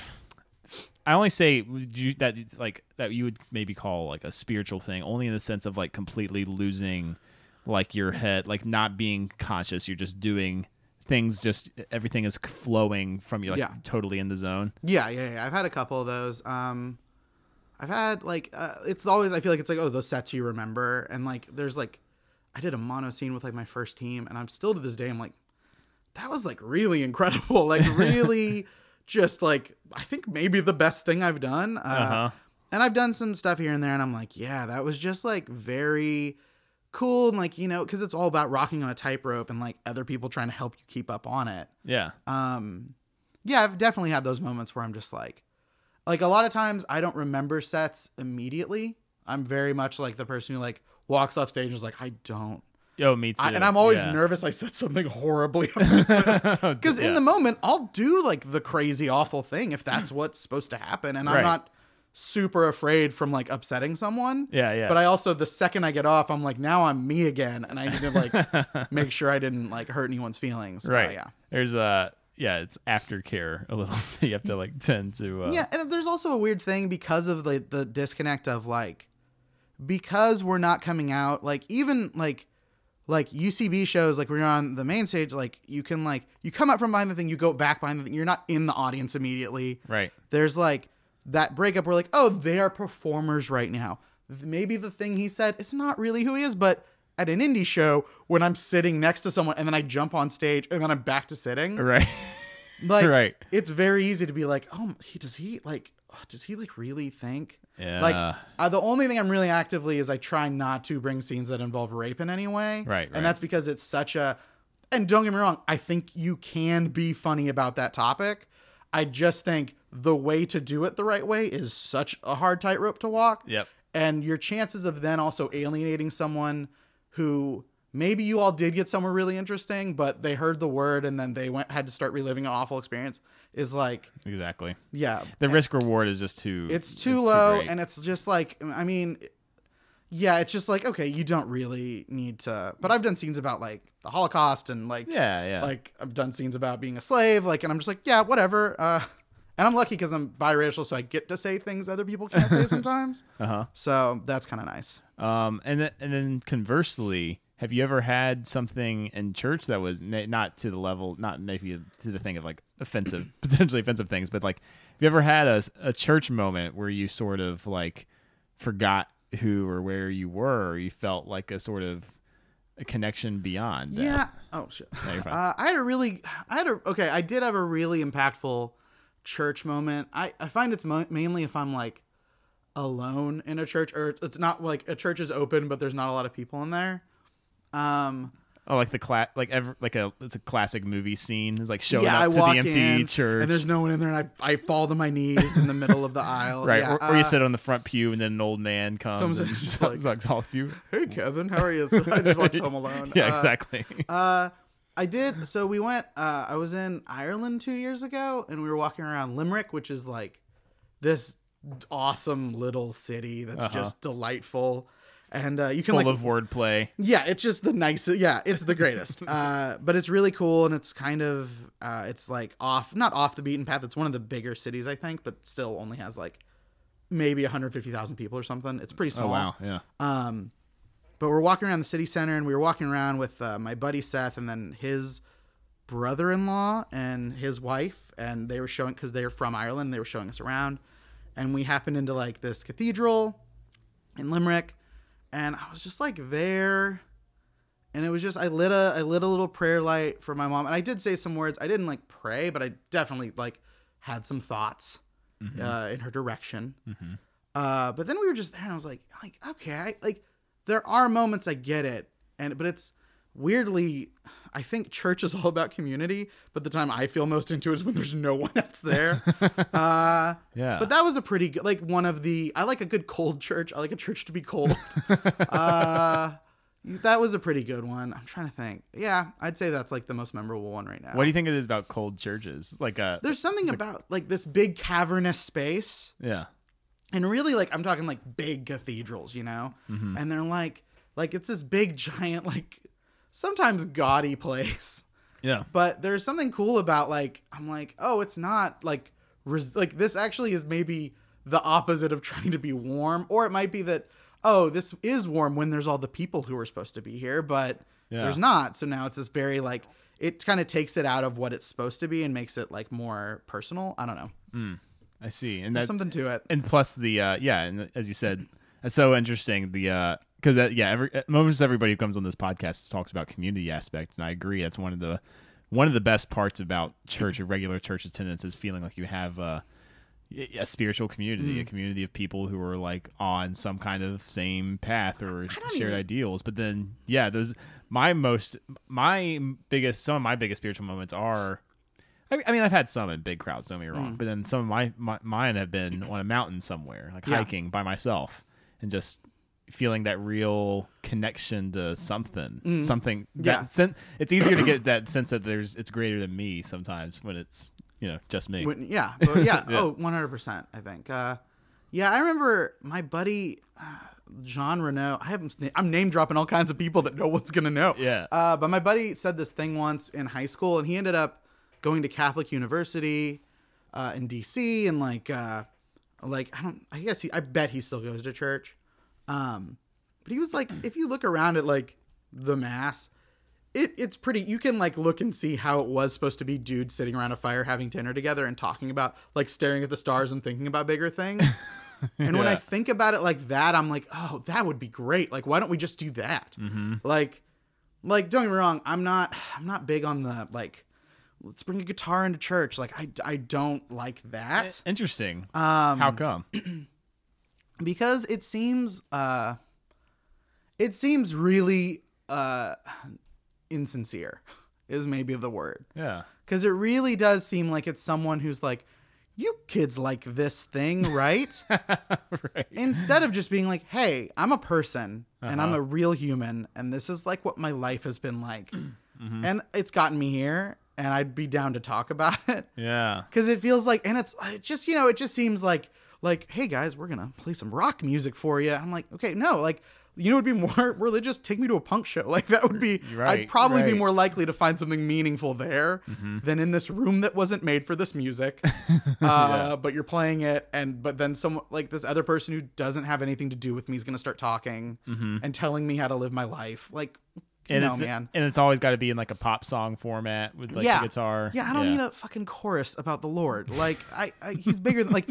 I only say you, that like that you would maybe call like a spiritual thing, only in the sense of like completely losing, like your head, like not being conscious. You're just doing. Things just everything is flowing from you, like yeah. totally in the zone. Yeah, yeah, yeah. I've had a couple of those. Um, I've had like uh, it's always I feel like it's like oh those sets you remember, and like there's like I did a mono scene with like my first team, and I'm still to this day I'm like that was like really incredible, like really just like I think maybe the best thing I've done. Uh, uh-huh. And I've done some stuff here and there, and I'm like yeah that was just like very. Cool and like you know because it's all about rocking on a tightrope and like other people trying to help you keep up on it. Yeah. Um, yeah, I've definitely had those moments where I'm just like, like a lot of times I don't remember sets immediately. I'm very much like the person who like walks off stage and is like, I don't. Yo, me too. I, and I'm always yeah. nervous I said something horribly because yeah. in the moment I'll do like the crazy awful thing if that's what's supposed to happen, and I'm right. not. Super afraid from like upsetting someone. Yeah, yeah. But I also the second I get off, I'm like, now I'm me again, and I need to like make sure I didn't like hurt anyone's feelings. Right. Uh, yeah. There's a yeah, it's aftercare a little. You have to like tend to. Uh... Yeah, and there's also a weird thing because of the the disconnect of like because we're not coming out like even like like U C B shows like when you're on the main stage like you can like you come out from behind the thing, you go back behind the thing, you're not in the audience immediately. Right. There's like. That breakup, we're like, oh, they are performers right now. Maybe the thing he said is not really who he is, but at an indie show when I'm sitting next to someone and then I jump on stage and then I'm back to sitting. Right. Like, right. It's very easy to be like, oh, he does he like, oh, does he like really think? Yeah. Like, uh, the only thing I'm really actively is I try not to bring scenes that involve rape in any way. Right, right. And that's because it's such a, and don't get me wrong, I think you can be funny about that topic. I just think the way to do it the right way is such a hard tightrope to walk. Yep. And your chances of then also alienating someone who maybe you all did get somewhere really interesting, but they heard the word and then they went had to start reliving an awful experience is like, exactly. Yeah. The risk reward is just too, it's too it's low. Too and it's just like, I mean, yeah, it's just like, okay, you don't really need to, but I've done scenes about like the Holocaust and like, yeah, yeah. Like I've done scenes about being a slave. Like, and I'm just like, yeah, whatever. Uh, and I'm lucky because I'm biracial. So I get to say things other people can't say sometimes. Uh-huh. So that's kind of nice. Um, and then, and then conversely, have you ever had something in church that was na- not to the level, not maybe to the thing of like offensive, potentially offensive things, but like, have you ever had a, a church moment where you sort of like forgot who or where you were, or you felt like a sort of a connection beyond that? Yeah. Oh shit. No, you're fine. Uh, I had a really, I had a, okay. I did have a really impactful church moment. I, I find it's mo- mainly if I'm like alone in a church, or it's not like a church is open, but there's not a lot of people in there. Um, Oh, like the cla- like ever like a it's a classic movie scene. It's like showing yeah, up I to walk the empty in, church, and there's no one in there, and I, I fall to my knees in the middle of the aisle. Right, yeah, or, or you uh, sit on the front pew, and then an old man comes, comes and in, just just like, talks to you. Hey Kevin, how are you? So I just watched Home Alone. Yeah, Uh, exactly. Uh, I did. So we went. Uh, I was in Ireland two years ago, and we were walking around Limerick, which is like this awesome little city that's Uh-huh. just delightful, and uh, you can Full like of wordplay. yeah, it's just the nicest. Yeah, it's the greatest. uh, but it's really cool, and it's kind of uh, it's like off, not off the beaten path. It's one of the bigger cities, I think, but still only has like maybe one hundred fifty thousand people or something. It's pretty small. Oh wow, yeah. Um, but we're walking around the city center, and we were walking around with uh, my buddy Seth, and then his brother-in-law and his wife, and they were showing because they're from Ireland. And they were showing us around, and we happened into like this cathedral in Limerick. And I was just like there, and it was just I lit a I lit a little prayer light for my mom, and I did say some words. I didn't like pray, but I definitely like had some thoughts mm-hmm. uh, in her direction. Mm-hmm. Uh, but then we were just there, and I was like, like okay, I, like there are moments I get it, and but it's weirdly, I think church is all about community, but the time I feel most into it is when there's no one else there. uh, Yeah. But that was a pretty good, like one of the, I like a good cold church. I like a church to be cold. uh, that was a pretty good one. I'm trying to think. Yeah, I'd say that's like the most memorable one right now. What do you think it is about cold churches? Like a There's something about like this big cavernous space. yeah. And really, like, I'm talking like big cathedrals, you know? Mm-hmm. And they're like, like, it's this big, giant, like, sometimes gaudy place. Yeah. But there's something cool about, like, I'm like, oh, it's not, like, res- like, this actually is maybe the opposite of trying to be warm. Or it might be that, oh, this is warm when there's all the people who are supposed to be here, but Yeah. there's not. So now it's this very, like, it kind of takes it out of what it's supposed to be and makes it, like, more personal. I don't know. Mm, I see. And There's that, something to it. and plus the uh yeah, and as you said, that's so interesting. The uh because uh, yeah, every almost everybody who comes on this podcast talks about community aspect, and I agree. That's one of the one of the best parts about church or regular church attendance is feeling like you have a, a spiritual community, Mm. a community of people who are like on some kind of same path or shared even- ideals. But then yeah, those my most my biggest some of my biggest spiritual moments are. I I mean, I've had some in big crowds, don't get me wrong, Mm. but then some of my, my mine have been on a mountain somewhere, like Yeah. hiking by myself, and just feeling that real connection to something, Mm. something. Yeah. That sen- it's easier to get that sense that there's it's greater than me sometimes when it's you know just me. When, yeah, but yeah, Yeah. oh, one hundred percent, I think. Uh, yeah, I remember my buddy, uh, Jean Renault, I haven't, I'm name dropping all kinds of people that no one's going to know. Yeah. Uh, but my buddy said this thing once in high school, and he ended up going to Catholic University uh, in D C, and like, uh, like, I don't, I guess he, I bet he still goes to church. Um, but he was like, if you look around at like the mass, it it's pretty, you can like look and see how it was supposed to be dudes sitting around a fire having dinner together and talking about like staring at the stars and thinking about bigger things. And when I Yeah. think about it like that, I'm like, oh, that would be great. Like, why don't we just do that? Mm-hmm. Like, like don't get me wrong, I'm not, I'm not big on the like, let's bring a guitar into church. Like, I, I don't like that. Interesting. Um, How come? because it seems, uh, it seems really uh, insincere. Is maybe the word. Yeah. Because it really does seem like it's someone who's like, you kids like this thing, right? Right. Instead of just being like, hey, I'm a person and I'm Uh-huh. a real human and this is like what my life has been like. Mm-hmm. And it's gotten me here and I'd be down to talk about it. Yeah. Because it feels like, and it's it just, you know, it just seems like, like, hey guys, we're going to play some rock music for you. I'm like, okay, no, like, you know, it'd be more religious. Take me to a punk show. Like that would be, Right, I'd probably be right. more likely to find something meaningful there Mm-hmm. than in this room that wasn't made for this music. uh, But you're playing it. And, but then some, like this other person who doesn't have anything to do with me is going to start talking and telling me how to live my life. Like, And no, it's man. and it's always got to be in like a pop song format with like yeah. the guitar. Yeah. I don't need a fucking chorus about the Lord. Like I, I he's bigger than like,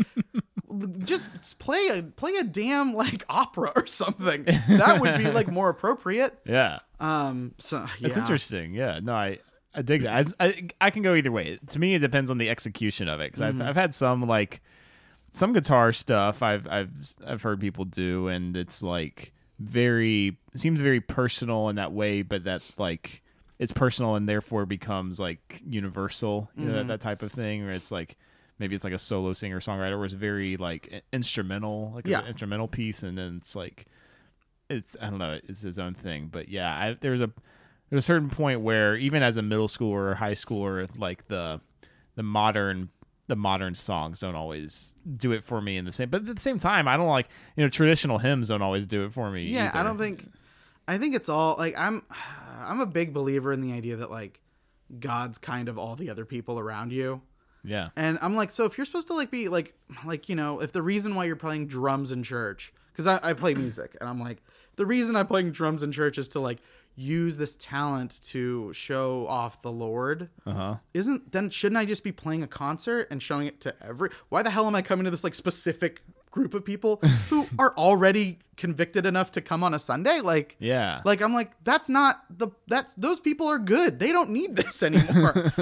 just play a, play a damn like opera or something. That would be like more appropriate. Yeah. Um, so yeah. It's interesting. Yeah. No, I I dig that. I, I I can go either way. To me, it depends on the execution of it because Mm-hmm. I've I've had some like some guitar stuff I've I've I've heard people do, and it's like very it seems very personal in that way, but that like it's personal and therefore becomes like universal, you know, that, that type of thing, where it's like maybe it's like a solo singer songwriter where it's very like i- instrumental, like it's Yeah. an instrumental piece, and then it's like it's I don't know, it's his own thing. But yeah, I, there's a there's a certain point where even as a middle schooler or high schooler, like the the modern the modern songs don't always do it for me in the same. But at the same time, I don't like you know traditional hymns don't always do it for me. Yeah, I either. don't think. I think it's all like I'm. I'm a big believer in the idea that like God's kind of all the other people around you. Yeah. And I'm like, so if you're supposed to like be like, like, you know, if the reason why you're playing drums in church, because I, I play music and I'm like, the reason I'm playing drums in church is to like use this talent to show off the Lord. Uh huh. Isn't then shouldn't I just be playing a concert and showing it to every, why the hell am I coming to this like specific group of people who are already convicted enough to come on a Sunday? Like, Yeah. like I'm like, that's not the that's those people are good. They don't need this anymore.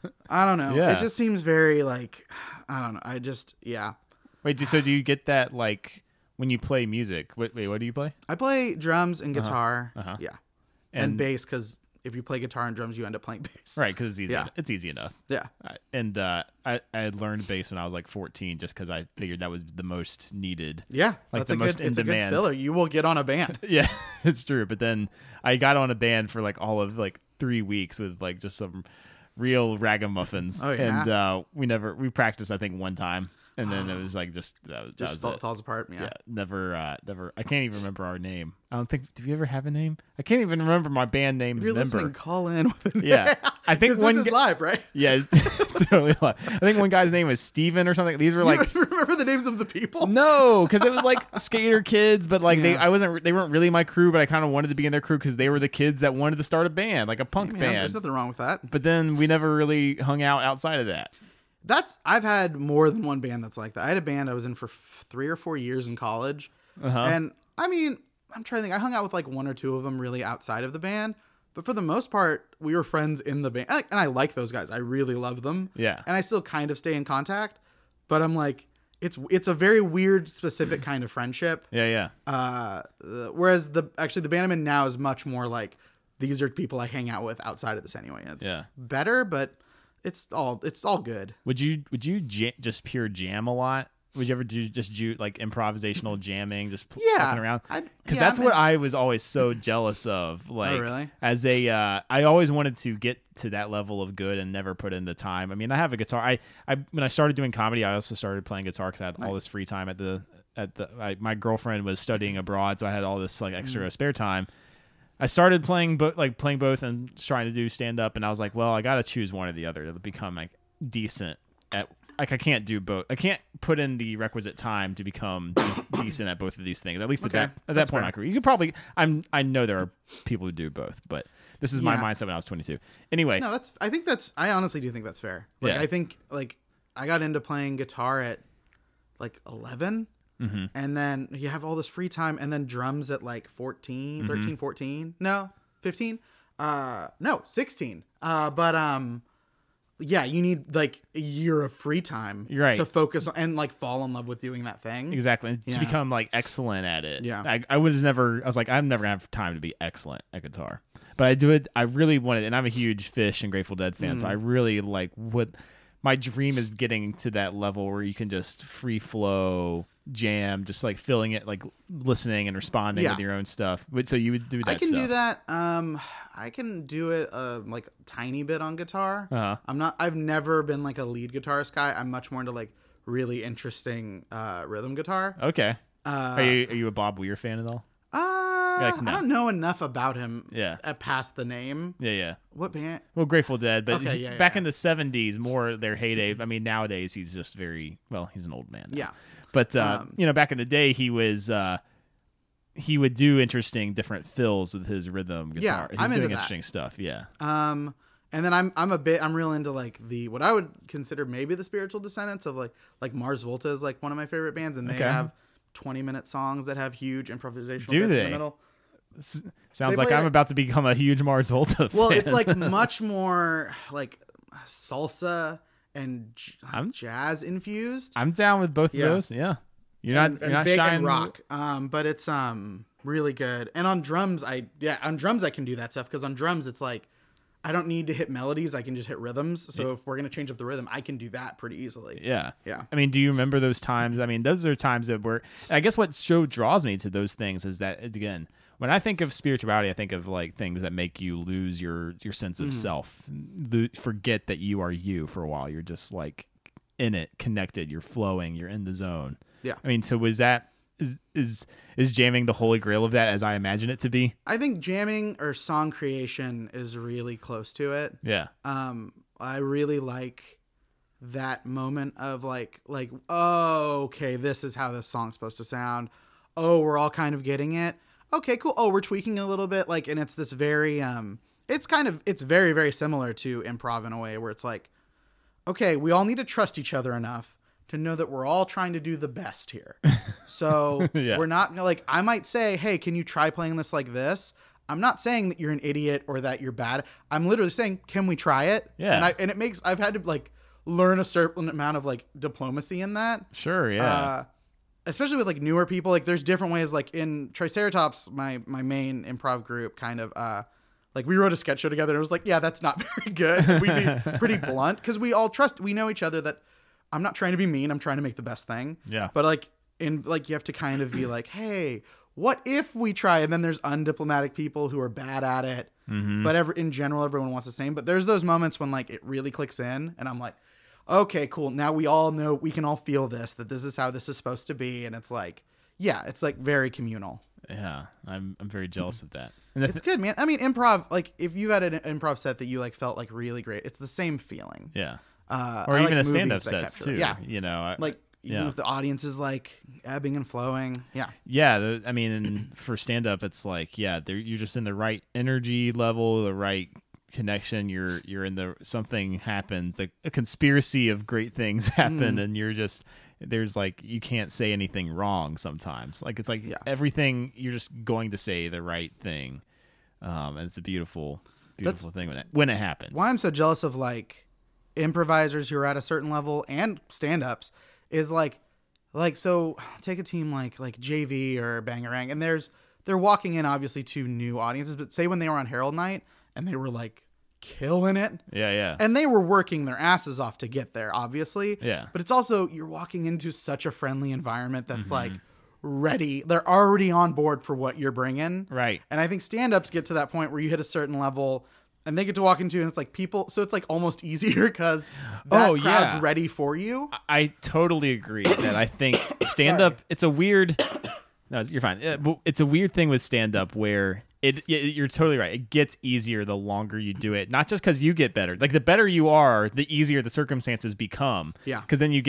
I don't know. Yeah. It just seems very like I don't know. I just yeah. Wait. Do, so do you get that like when you play music? Wait. Wait. What do you play? I play drums and guitar. Uh-huh. Yeah. And, And- bass because if you play guitar and drums, you end up playing bass. Right. Because it's easy. Yeah. It's easy enough. Yeah. I- And uh, I I had learned bass when I was like fourteen, just because I figured that was the most needed. Yeah. Like that's the a most good. It's a good in-demand. filler. You will get on a band. Yeah, it's true. But then I got on a band for like all of like three weeks with like just some real ragamuffins. Oh, yeah? And uh, we never we practiced I think one time, and then it was like just that was, that Just was fall, it. falls apart. Yeah. Yeah, never, uh, never. I can't even remember our name. I don't think. Did we ever have a name? I can't even remember my band name's If you're member. listening, call in with a Yeah, I think 'Cause one. this is gu- live, right? Yeah, totally. live. I think one guy's name was Steven or something. These were like. You remember the names of the people? No, because it was like skater kids, but like they, Yeah. I wasn't. They weren't really my crew, but I kind of wanted to be in their crew because they were the kids that wanted to start a band, like a punk Man, band. there's nothing wrong with that. But then we never really hung out outside of that. That's I've had more than one band that's like that. I had a band I was in for f- three or four years in college, Uh-huh. and I mean, I'm trying to think. I hung out with like one or two of them really outside of the band, but for the most part, we were friends in the band, and I, and I like those guys. I really love them. Yeah. and I still kind of stay in contact, but I'm like, it's it's a very weird, specific kind of friendship. Yeah, yeah, Uh, the- whereas the actually the band I'm in now is much more like these are people I hang out with outside of this anyway. It's Yeah. better, but it's all it's all good. Would you would you ja- just pure jam a lot? Would you ever do just ju- like improvisational jamming, just pl- Yeah, fucking around? I'd- Because yeah, that's I'm what in- I was always so jealous of. Like, really? as a, uh, I always wanted to get to that level of good and never put in the time. I mean, I have a guitar. I, I when I started doing comedy, I also started playing guitar because I had all Nice. this free time at the at the. I, my girlfriend was studying abroad, so I had all this like extra Mm. spare time. I started playing bo- like playing both and trying to do stand up, and I was like, well, I got to choose one or the other to become like decent at. Like I can't do both. I can't put in the requisite time to become de- decent at both of these things. At least Okay, at that at that that's point in fair. my career, you could probably. I'm. I know there are people who do both, but this is my Yeah. mindset when I was twenty-two. Anyway, No, that's. I think that's. I honestly do think that's fair. Like Yeah. I think like I got into playing guitar at like eleven, Mm-hmm. And then you have all this free time, and then drums at like fourteen, Mm-hmm. thirteen, fourteen. No, fifteen. Uh, no, sixteen. Uh, but um, yeah, you need like a year of free time You're right. to focus on and like fall in love with doing that thing. Exactly. And Yeah. To become like excellent at it. Yeah. I, I was never, I was like, I'm never gonna have time to be excellent at guitar. But I do it, I really wanted, and I'm a huge Fish and Grateful Dead fan, Mm. so I really like what my dream is getting to that level where you can just free flow jam, just like filling it, like listening and responding Yeah. with your own stuff. But so you would do that I can stuff. do that. Um, I can do it uh, like a tiny bit on guitar. Uh-huh. I'm not. I've never been like a lead guitarist guy. I'm much more into like really interesting uh, rhythm guitar. Okay. Uh, are you are you a Bob Weir fan at all? Uh, like, no. I don't know enough about him. Yeah. uh, past the name. Yeah, yeah. What band? Well, Grateful Dead, but Okay, he- yeah, back yeah. in the seventies, more their heyday. I mean, nowadays he's just very well. He's an old man now. Yeah. But uh, Um, you know, back in the day, he was uh, he would do interesting different fills with his rhythm guitar. Yeah, He's I'm doing into that. interesting stuff. Yeah. Um, and then I'm I'm a bit I'm real into like the what I would consider maybe the spiritual descendants of like like Mars Volta is like one of my favorite bands, and they Okay. have twenty minute songs that have huge improvisational Do bits in they? the middle. S- They sounds like play I'm it- about to become a huge Mars Volta fan. Well, it's like much more like salsa and j- I'm- jazz infused. I'm down with both Yeah. of those. Yeah. You're not and, you're and not big shying and rock. Um, but it's um really good. And on drums, I yeah on drums I can do that stuff because on drums it's like I don't need to hit melodies. I can just hit rhythms. So if we're gonna change up the rhythm, I can do that pretty easily. Yeah. Yeah. I mean, do you remember those times? I mean, those are times that were, I guess what so draws me to those things is that, again, when I think of spirituality, I think of like things that make you lose your, your sense Mm-hmm. of self, Lo- forget that you are you for a while. You're just like in it, connected, you're flowing, you're in the zone. Yeah. I mean, so was that, is, is, is jamming the holy grail of that as I imagine it to be? I think jamming or song creation is really close to it. Yeah. Um, I really like that moment of like, like, oh, okay, this is how this song's supposed to sound. Oh, we're all kind of getting it. Okay, cool. Oh, we're tweaking a little bit. Like, and it's this very, um, it's kind of, it's very, very similar to improv in a way where it's like, okay, we all need to trust each other enough to know that we're all trying to do the best here. So Yeah. we're not like, I might say, hey, can you try playing this like this? I'm not saying that you're an idiot or that you're bad. I'm literally saying, can we try it? Yeah. And I, and it makes, I've had to like learn a certain amount of like diplomacy in that. Sure. Yeah. Uh, especially with like newer people, like there's different ways, like in Triceratops, my, my main improv group kind of, uh, like we wrote a sketch show together and it was like, yeah, that's not very good. We'd be pretty blunt because we all trust, we know each other that I'm not trying to be mean. I'm trying to make the best thing. Yeah. But like in like, you have to kind of be like, hey, what if we try? And then there's undiplomatic people who are bad at it. Mm-hmm. But ever in general, everyone wants the same. But there's those moments when like it really clicks in and I'm like, okay, cool. Now we all know, we can all feel this, that this is how this is supposed to be. And it's like, yeah, it's like very communal. yeah. I'm, I'm very jealous of that. And the It's good, man. I mean, improv, like if you had an improv set that you like felt like really great, it's the same feeling. yeah. Uh, Or I even like a stand-up movies that sets capture it. too. Yeah. You know, I- Like even yeah. if the audience is like ebbing and flowing. Yeah. Yeah, the, I mean, and for stand up, it's like, yeah, they're, you're just in the right energy level, the right connection. You're you're in the something happens, a, a conspiracy of great things happen, Mm. and you're just there's like you can't say anything wrong sometimes. Like it's like Yeah. everything you're just going to say the right thing, um, and it's a beautiful, beautiful thing when it when it happens. Why I'm so jealous of like improvisers who are at a certain level and stand-ups is like like so take a team like like J V or Bangarang and there's they're walking in obviously to new audiences, but say when they were on Herald Night and they were like killing it Yeah, yeah, and they were working their asses off to get there obviously. Yeah. But it's also you're walking into such a friendly environment that's Mm-hmm. like ready. They're already on board for what you're bringing. right. And I think stand-ups get to that point where you hit a certain level and they get to walk into and it's like people, so it's like almost easier because that Oh, crowd's yeah. ready for you. I totally agree that I think stand up, it's a weird, no, you're fine. Uh, but It's a weird thing with stand up where it, y- you're totally right. It gets easier the longer you do it, not just because you get better. Like the better you are, the easier the circumstances become. Yeah. Because then you get,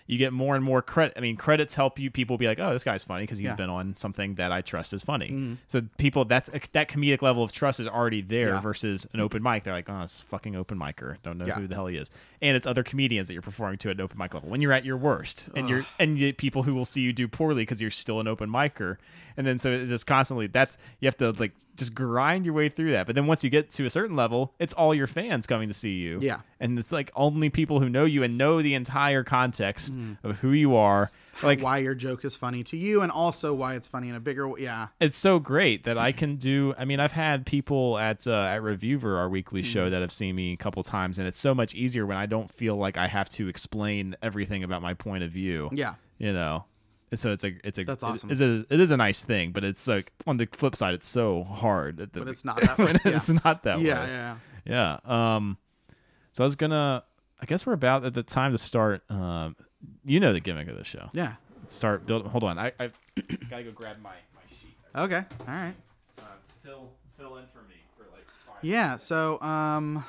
you get more and more credit. I mean, credits help you. People be like, oh, this guy's funny because he's Yeah. been on something that I trust is funny. Mm-hmm. So people, that's that comedic level of trust is already there Yeah. versus an open mic. They're like, oh, it's fucking open micer. Don't know Yeah. who the hell he is. And it's other comedians that you're performing to at an open mic level when you're at your worst, and you're and you get people who will see you do poorly because you're still an open micer. And then so it's just constantly that's you have to like just grind your way through that. But then once you get to a certain level, it's all your fans coming to see you. Yeah. And it's like only people who know you and know the entire context of who you are. Like why your joke is funny to you, and also why it's funny in a bigger way. Yeah. it's so great that I can do. I mean, I've had people at uh, at Reviewer, our weekly Mm-hmm. show, that have seen me a couple times, and it's so much easier when I don't feel like I have to explain everything about my point of view. Yeah. You know. And so it's a it's a That's awesome. It's a, it is a nice thing, but it's like on the flip side, it's so hard. That the, But it's not that way. when Yeah. it's not that Yeah, way. yeah. Yeah. Um. So I was gonna. I guess we're about at the time to start. Um. You know the gimmick of the show. Yeah. Start building. Hold on. I I gotta go grab my my sheet. Okay. All right. Uh, fill fill in for me for like five. Yeah. So, um,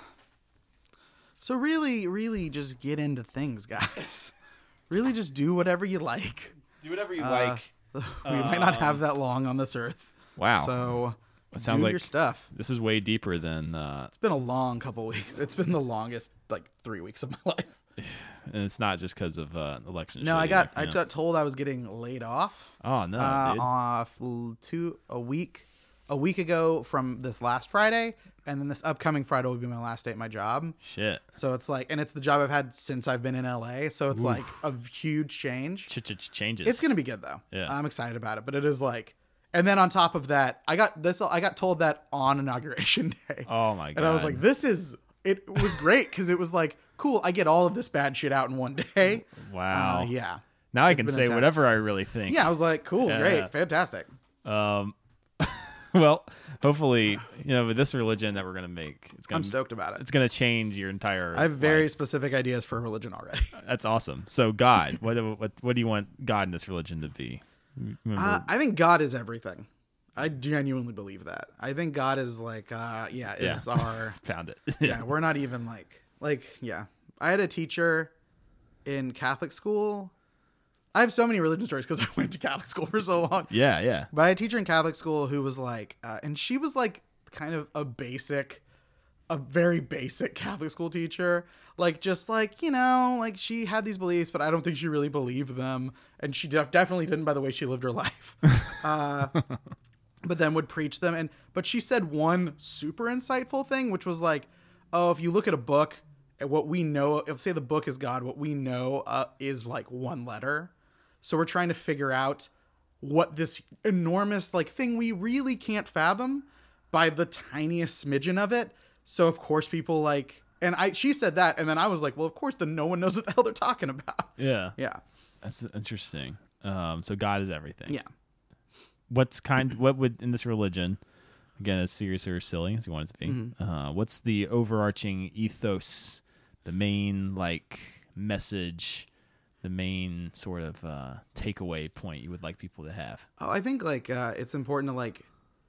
so really, really, just get into things, guys. Really, just do whatever you like. Do whatever you Uh, like. we might not have that long on this earth. Wow. So, It sounds do like your stuff. this is way deeper than. Uh, It's been a long couple weeks. It's been the longest, like three weeks of my life. and it's not just because of uh, election. No, shit I got either, I yeah. got told I was getting laid off. Oh no, uh, dude. off l- two a week a week ago from this last Friday, and then this upcoming Friday will be my last day at my job. Shit. So it's like, and it's the job I've had since I've been in L A. So it's like a huge change. Ch- ch- changes. It's gonna be good though. Yeah. I'm excited about it. But it is like, and then on top of that, I got this. I got told that on inauguration day. Oh my god. And I was like, this is. It was great because it was like, cool. I get all of this bad shit out in one day. wow. Uh, yeah. Now I It's can been say intense. whatever I really think. Yeah. I was like, cool, Yeah. great, fantastic. Um. Well, hopefully, you know, with this religion that we're gonna make, it's gonna I'm stoked about it. it's gonna change your entire. I have very life. specific ideas for religion already. That's awesome. So God, what what what do you want God in this religion to be? Remember, Uh, I think God is everything. I genuinely believe that. I think God is like, uh, yeah, is Yeah. our. found it. Yeah, we're not even like, like, yeah. I had a teacher in Catholic school. I have so many religion stories because I went to Catholic school for so long. yeah, yeah. But I had a teacher in Catholic school who was like, uh, and she was like kind of a basic, a very basic Catholic school teacher. Like, just like, you know, like she had these beliefs, but I don't think she really believed them. And she def- definitely didn't by the way she lived her life. Uh, but then would preach them. And, but she said one super insightful thing, which was like, oh, if you look at a book, and what we know, if say the book is God, what we know uh, is like one letter. So we're trying to figure out what this enormous like thing we really can't fathom by the tiniest smidgen of it. So of course people like, and I she said that, and then I was like, well, of course, then no one knows what the hell they're talking about. Yeah. Yeah, That's interesting. Um, so God is everything. yeah. What's kind? What would in this religion? Again, as serious or silly as you want it to be. Mm-hmm. Uh, what's the overarching ethos? The main like message, the main sort of uh, takeaway point you would like people to have. Oh, I think like uh, it's important to like.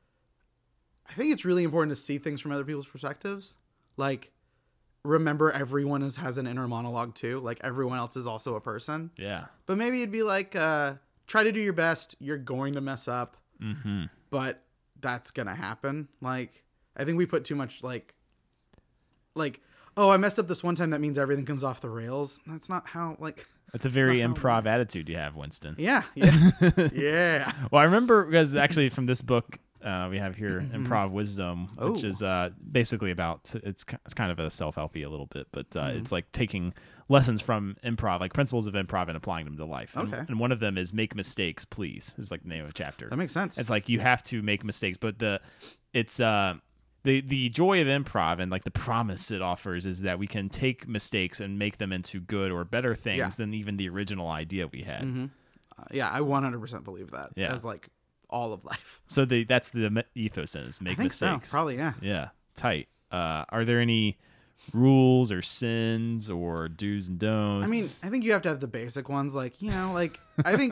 I think it's really important to see things from other people's perspectives. Like, remember everyone is, has an inner monologue too. Like everyone else is also a person. Yeah. But maybe it'd be like, uh, try to do your best. You're going to mess up, Mm-hmm. but that's gonna happen. Like, I think we put too much like, like, oh, I messed up this one time. That means everything comes off the rails. That's not how. Like, That's a very not how it improv attitude you have, Winston. yeah, yeah, yeah. Well, I remember because actually from this book uh, we have here, Improv Wisdom, which Oh. is uh, basically about it's ki- it's kind of a self-helpy a little bit, but uh, Mm-hmm. it's like taking lessons from improv, like principles of improv, and applying them to life. And, Okay. and one of them is make mistakes, please. Is like the name of a chapter. That makes sense. It's like you have to make mistakes, but the it's uh the the joy of improv and like the promise it offers is that we can take mistakes and make them into good or better things Yeah. than even the original idea we had. Uh, yeah, I one hundred percent believe that. Yeah. As like all of life. So the that's the me- ethos in it, is make I think mistakes. so. Probably, yeah. Yeah, tight. Uh, are there any rules or sins or do's and don'ts? I mean, I think you have to have the basic ones. Like, you know, like, I think,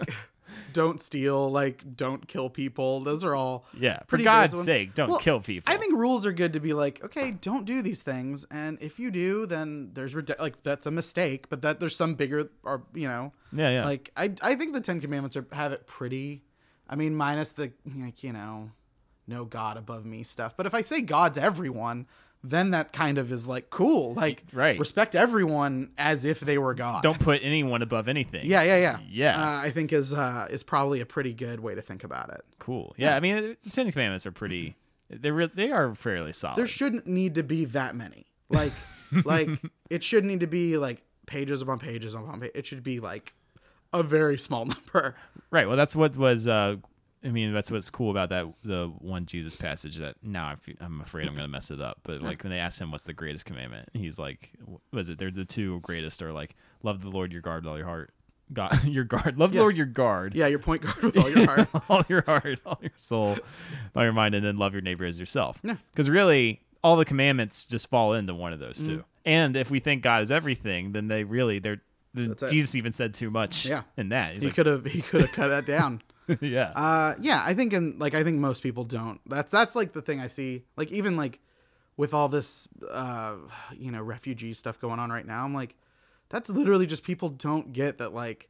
don't steal, like don't kill people. Those are all Yeah, for pretty God's basic ones. sake, don't Well, kill people. I think rules are good to be like, okay, don't do these things, and if you do, then there's rede- like that's a mistake, but that there's some bigger, or you know, Yeah, yeah. Like I, I think the Ten Commandments are have it pretty. I mean, minus the like you know, no God above me stuff. But if I say God's everyone, then that kind of is like cool. Like Right. respect everyone as if they were God. Don't put anyone above anything. Yeah, yeah, yeah. Yeah. Uh, I think is uh, is probably a pretty good way to think about it. Cool. Yeah, I mean, the Ten Commandments are pretty. They re- they are fairly solid. There shouldn't need to be that many. Like, like it shouldn't need to be like pages upon pages upon pages. It should be like a very small number. Right. Well, that's what was. Uh, I mean, that's what's cool about that the one Jesus passage that now I feel, I'm afraid I'm going to mess it up. But like when they asked him what's the greatest commandment, he's like, "Was it? They're the two greatest are like love the Lord your God with all your heart, God your guard, love the Yeah. Lord your guard, Yeah, your point guard with all your heart. all your heart, all your soul, all your mind, and then love your neighbor as yourself." Yeah. Because really, all the commandments just fall into one of those Mm-hmm. two. And if we think God is everything, then they really they're. Then That's it. Jesus even said too much. Yeah. In that he's He like, could have he could have cut that down. yeah. Uh, yeah, I think in like I think most people don't. That's that's like the thing I see. Like even like with all this uh, you know refugee stuff going on right now, I'm like, that's literally just people don't get that. Like,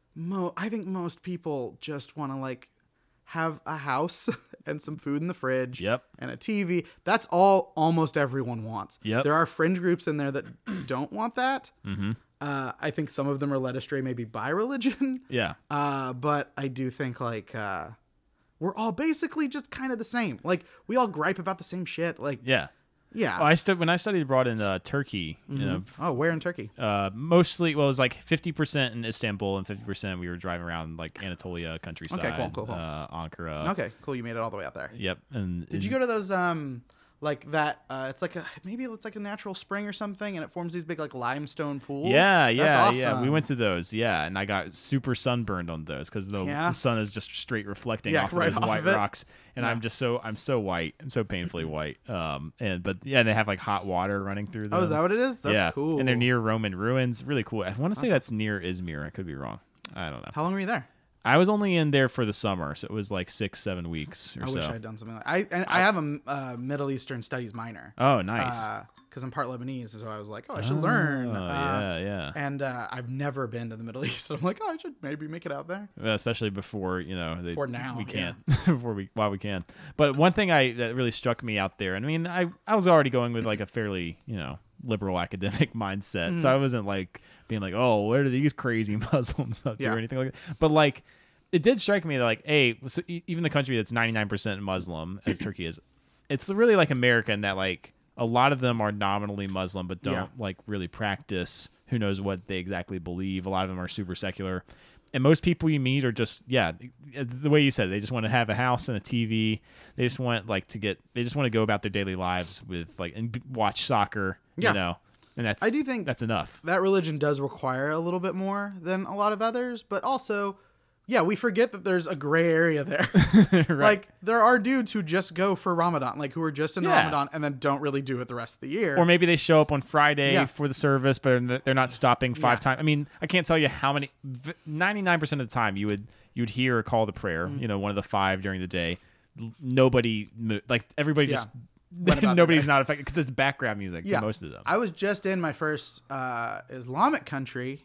mo I think most people just want to like have a house and some food in the fridge. Yep. And a T V. That's all almost everyone wants. Yep. There are fringe groups in there that don't want that. Mm-hmm. Uh, I think some of them are led astray maybe by religion. yeah. Uh, but I do think like uh, we're all basically just kind of the same. Like we all gripe about the same shit. Like Yeah. yeah. Oh, I stu- when I studied abroad in uh, Turkey, you know, oh, where in Turkey? uh, mostly, well, it was like fifty percent in Istanbul and fifty percent we were driving around like Anatolia countryside, Okay, cool, cool, cool. Uh, Ankara. Okay, cool. You made it all the way out there. Yep. And Did you go to those um like that? Uh, it's like a maybe it's like a natural spring or something, and it forms these big like limestone pools. Yeah, That's yeah, awesome. yeah. We went to those, yeah, and I got super sunburned on those because the, Yeah? the sun is just straight reflecting Yeah, off right of those off white of it. rocks, and I'm just so I'm so white, I'm so painfully white. Um, and but yeah, they have like hot water running through. Them. Oh, is that what it is? That's yeah. cool. And they're near Roman ruins. Really cool. I want to say that's near Izmir. I could be wrong. I don't know. How long were you there? I was only in there for the summer, so it was like six, seven weeks or I so. wish I had done something like I and I have a uh, Middle Eastern Studies minor. Oh, nice. Because I'm part Lebanese, so I was like, oh, I should learn. Oh, Uh, yeah, yeah. And uh, I've never been to the Middle East. So I'm like, oh, I should maybe make it out there. Well, especially before you know they, For now, we yeah. can't before we while we can. But one thing I that really struck me out there, and I mean I I was already going with like a fairly you know liberal academic mindset, Mm. so I wasn't like being like, oh, what are these crazy Muslims up to Yeah. or anything like that. But like it did strike me that like, hey, so e- even the country that's ninety-nine percent Muslim as Turkey is, it's really like America in that like a lot of them are nominally Muslim but don't Yeah. like really practice. Who knows what they exactly believe? A lot of them are super secular. And most people you meet are just, yeah, the way you said, they just want to have a house and a T V. They just want like to get, they just want to go about their daily lives with like, and b- watch soccer, Yeah. you know, and that's, I do think that's enough. That religion does require a little bit more than a lot of others, but also, yeah, we forget that there's a gray area there. Right. Like, there are dudes who just go for Ramadan, like who are just in Yeah. Ramadan and then don't really do it the rest of the year. Or maybe they show up on Friday Yeah. for the service, but they're not stopping five Yeah. times. I mean, I can't tell you how many, ninety-nine percent of the time you would, you would hear a call to prayer, Mm-hmm. you know, one of the five during the day. L- Nobody, mo- like everybody Yeah. just, Went about their nobody's day. not affected because it's background music yeah, to most of them. I was just in my first uh, Islamic country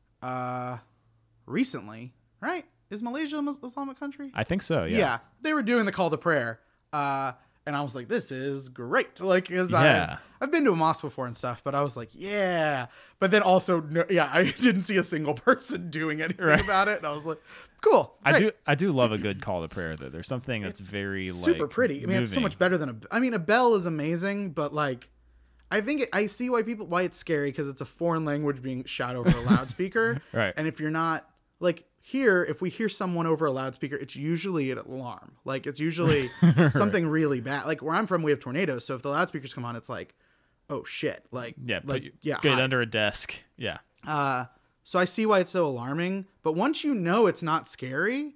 uh, recently, right? Is Malaysia a Mus- Islamic country? I think so. Yeah. Yeah, they were doing the call to prayer, uh, and I was like, "This is great!" Like, because Yeah. I've, I've been to a mosque before and stuff, but I was like, "Yeah," but then also, no, yeah, I didn't see a single person doing anything Right. about it, and I was like, "Cool." I great." do. I do love a good call to prayer though. There's something that's It's very super like, pretty. I mean, it's so moving. much better than a. I mean, a bell is amazing, but like, I think it, I see why people why it's scary because it's a foreign language being shot over a loudspeaker, Right. And if you're not like here, if we hear someone over a loudspeaker, it's usually an alarm. Like it's usually something really bad. Like where I'm from, we have tornadoes, so if the loudspeakers come on, it's like, oh shit, like Yeah. Put like you, yeah, Get hide. under a desk. Yeah. Uh, so I see why it's so alarming. But once you know it's not scary,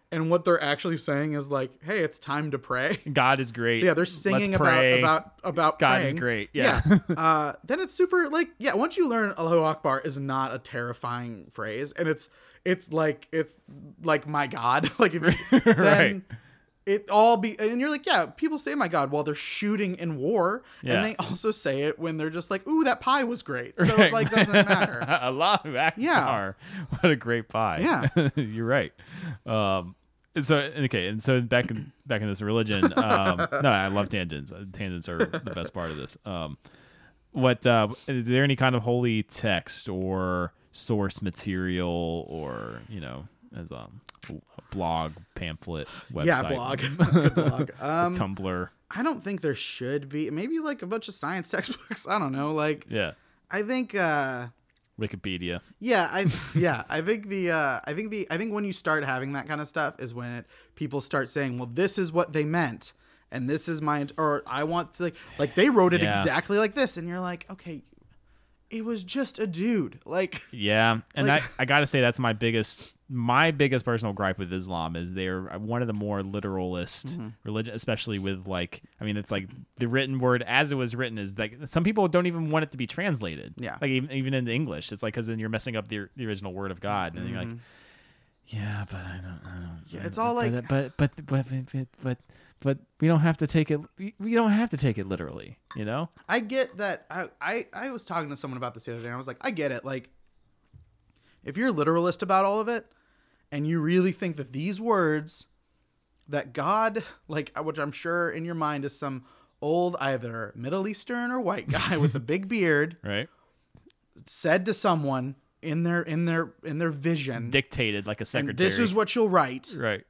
and what they're actually saying is like, hey, it's time to pray. God is great. Yeah, they're singing Let's about pray. about about God praying. is great. Yeah. Yeah. uh, then it's super like yeah. Once you learn Allahu Akbar is not a terrifying phrase, and it's it's like it's like my God. Like if you, then Right. it all be and you're like yeah. People say my God while they're shooting in war, Yeah. and they also say it when they're just like ooh that pie was great. So Right. it like doesn't matter. Allahu Akbar. Yeah. What a great pie. Yeah. You're right. Um, and so okay, and so back in back in this religion, um, no, I love tangents. Uh, Tangents are the best part of this. Um, what uh, is there any kind of holy text or source material or you know as a, a blog, pamphlet, website? Yeah, blog. Good blog. Um, Tumblr. I don't think there should be. Maybe like a bunch of science textbooks. I don't know. Like Yeah. I think. uh Wikipedia. Yeah, I yeah, I think the uh, I think the I think when you start having that kind of stuff is when it, people start saying, well, this is what they meant, and this is my or I want to like like they wrote it Yeah. exactly like this, and you're like, okay, it was just a dude, like Yeah, and Like- I, I gotta say that's my biggest my biggest personal gripe with Islam is they're one of the more literalist Mm-hmm. religion, especially with like I mean it's like the written word as it was written is like some people don't even want it to be translated. Yeah. like even, even into English, it's like because then you're messing up the the original word of God, and then you're like, Mm-hmm. yeah, but I don't, I don't. Yeah, it's all like- but but but but but but, but we don't have to take it. We, we don't have to take it literally, you know. I get that. I, I I was talking to someone about this the other day, and I was like, I get it. Like, if you're literalist about all of it, and you really think that these words, that God, like, which I'm sure in your mind is some old either Middle Eastern or white guy with a big beard, Right. said to someone in their in their in their vision, Dictated like a and secretary. this is what you'll write. right.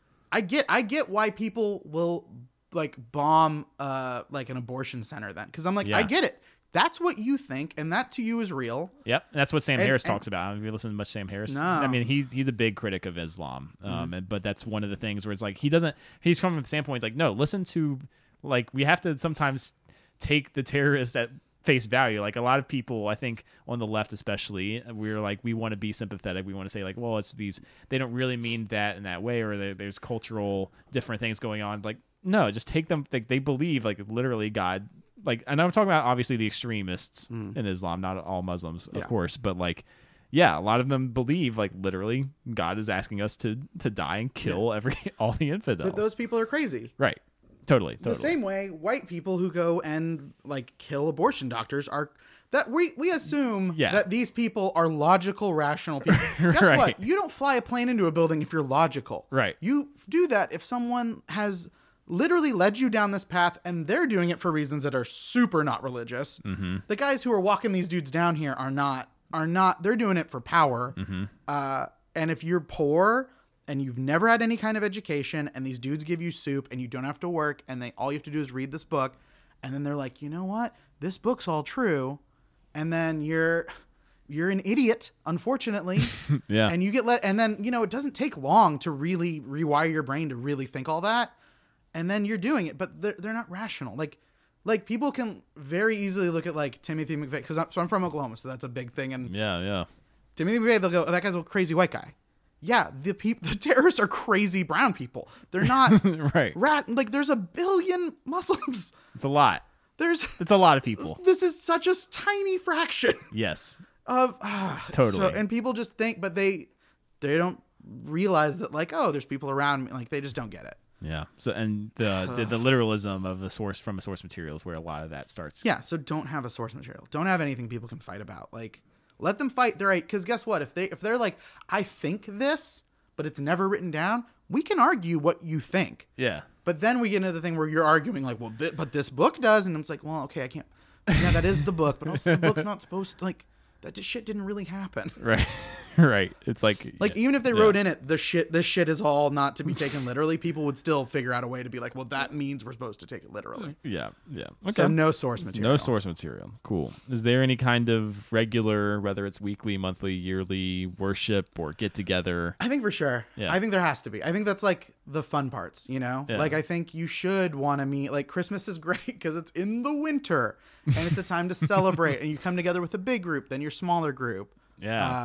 I get I get why people will like bomb uh like an abortion center then, because I'm like Yeah. I get it. That's what you think, and that to you is real. Yep, that's what Sam And- Harris and- talks about. Have you listened to much Sam Harris? No. I mean, he's he's a big critic of Islam, um, and, but that's one of the things where it's like he doesn't. He's coming from the standpoint, it's like, no, listen to, like, we have to sometimes take the terrorists at face value. Like a lot of people, I think on the left especially, we're like we want to be sympathetic. We want to say like, well, it's these. They don't really mean that in that way, or there- there's cultural different things going on. Like, no, just take them. Like they believe like literally God. Like, and I'm talking about obviously the extremists in Islam, not all Muslims, of Yeah. course, but like, yeah, a lot of them believe like literally God is asking us to to die and kill every all the infidels. But those people are crazy. right, totally, totally. The same way white people who go and like kill abortion doctors are that we we assume Yeah. that these people are logical, rational people. Guess Right. what? You don't fly a plane into a building if you're logical. Right. You do that if someone has literally led you down this path and they're doing it for reasons that are super not religious. Mm-hmm. The guys who are walking these dudes down here are not are not they're doing it for power. Mm-hmm. Uh, and if you're poor and you've never had any kind of education and these dudes give you soup and you don't have to work and they all you have to do is read this book, and then they're like, you know what, this book's all true, and then you're you're an idiot, unfortunately. Yeah. And you get let and then you know it doesn't take long to really rewire your brain to really think all that, and then you're doing it, but they're, they're not rational. Like like people can very easily look at like Timothy McVeigh, because I'm, so I'm from Oklahoma, so that's a big thing. And yeah, yeah, Timothy McVeigh, they'll go, oh, that guy's a crazy white guy. Yeah, the peop- the terrorists are crazy brown people. They're not right. rat. Like there's a billion Muslims. It's a lot. There's It's a lot of people. this is such a tiny fraction Yes. of ah, Totally. so- and people just think, but they they don't realize that like, oh, there's people around me. Like they just don't get it. Yeah. So and the, the the literalism of a source from a source material is where a lot of that starts. Yeah, so don't have a source material. Don't have anything people can fight about. Like, let them fight their right. Because guess what? If they if they're like, I think this, but it's never written down, we can argue what you think. Yeah. But then we get into the thing where you're arguing like, well, th- but this book does, and it's like, well, okay, I can't. Yeah, that is the book, but also the book's not supposed to like that. Shit didn't really happen. Right. Right. It's like Like yeah. even if they Yeah. wrote in it, the shit, this shit is all not to be taken literally. People would still figure out a way to be like, well, that means we're supposed to take it literally. Yeah. Yeah. Okay. So no source material. No source material. Cool. Is there any kind of regular, whether it's weekly, monthly, yearly worship or get together? I think for sure. Yeah. I think there has to be. I think that's like the fun parts, you know? Yeah. Like I think you should want to meet, like Christmas is great because it's in the winter and it's a time to celebrate, and you come together with a big group, then your smaller group. Yeah. Uh,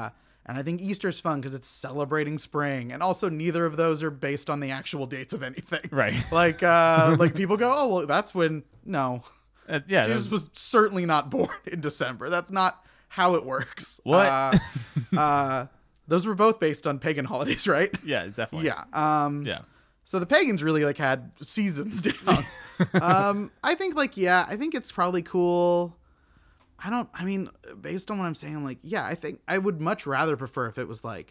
And I think Easter's fun because it's celebrating spring. And also neither of those are based on the actual dates of anything. Right. Like, uh, like people go, oh, well, that's when, no. Uh, yeah. Jesus was certainly not born in December. That's not how it works. What? Uh, uh, those were both based on pagan holidays, right? Yeah, definitely. Yeah. Um, Yeah. So the pagans really like had seasons down. um, I think like, yeah, I think it's probably cool. I don't, I mean, based on what I'm saying, I'm like, yeah, I think I would much rather prefer if it was like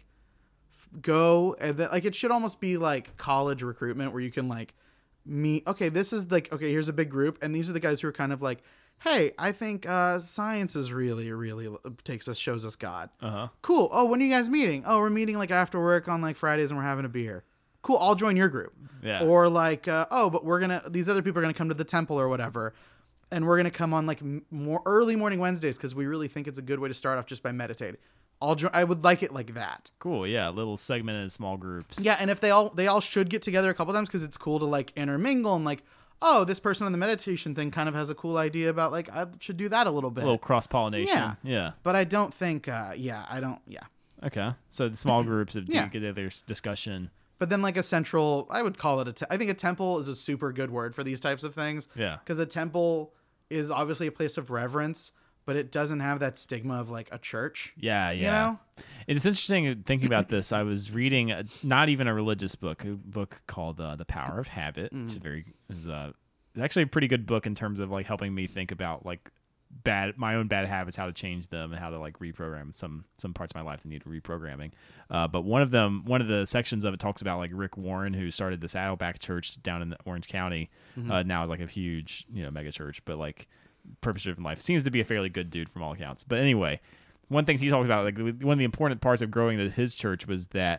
go and then like, it should almost be like college recruitment where you can like meet. Okay. This is like, okay, here's a big group. And these are the guys who are kind of like, hey, I think uh, science is really, really takes us, shows us God. Uh-huh. Cool. Oh, when are you guys meeting? Oh, we're meeting like after work on like Fridays and we're having a beer. Cool. I'll join your group. Yeah. Or like, uh, oh, but we're going to, these other people are going to come to the temple or whatever. And we're going to come on like m- more early morning Wednesdays because we really think it's a good way to start off just by meditating. I'll join. I would like it like that. Cool. Yeah. Little segmented small groups. Yeah. And if they all, they all should get together a couple times because it's cool to like intermingle and like, oh, this person on the meditation thing kind of has a cool idea about like, I should do that a little bit. A little cross pollination. Yeah. Yeah. But I don't think, uh, yeah, I don't, yeah. Okay. So the small groups of Yeah. get together discussion. But then like a central, I would call it a, te- I think a temple is a super good word for these types of things. Yeah. Because a temple is obviously a place of reverence, but it doesn't have that stigma of like a church. Yeah, yeah. You know? It's interesting thinking about this. I was reading a, not even a religious book, a book called uh, The Power of Habit. Mm. It's a very, it's, uh, it's actually a pretty good book in terms of like helping me think about like bad, my own bad habits, how to change them, and how to like reprogram some some parts of my life that need reprogramming. Uh, but one of them, one of the sections of it talks about like Rick Warren, who started the Saddleback Church down in Orange County. Mm-hmm. Uh, now is like a huge, you know, mega church, but like purpose-driven life. Seems to be a fairly good dude from all accounts. But anyway, one thing he talked about, like one of the important parts of growing the, his church was that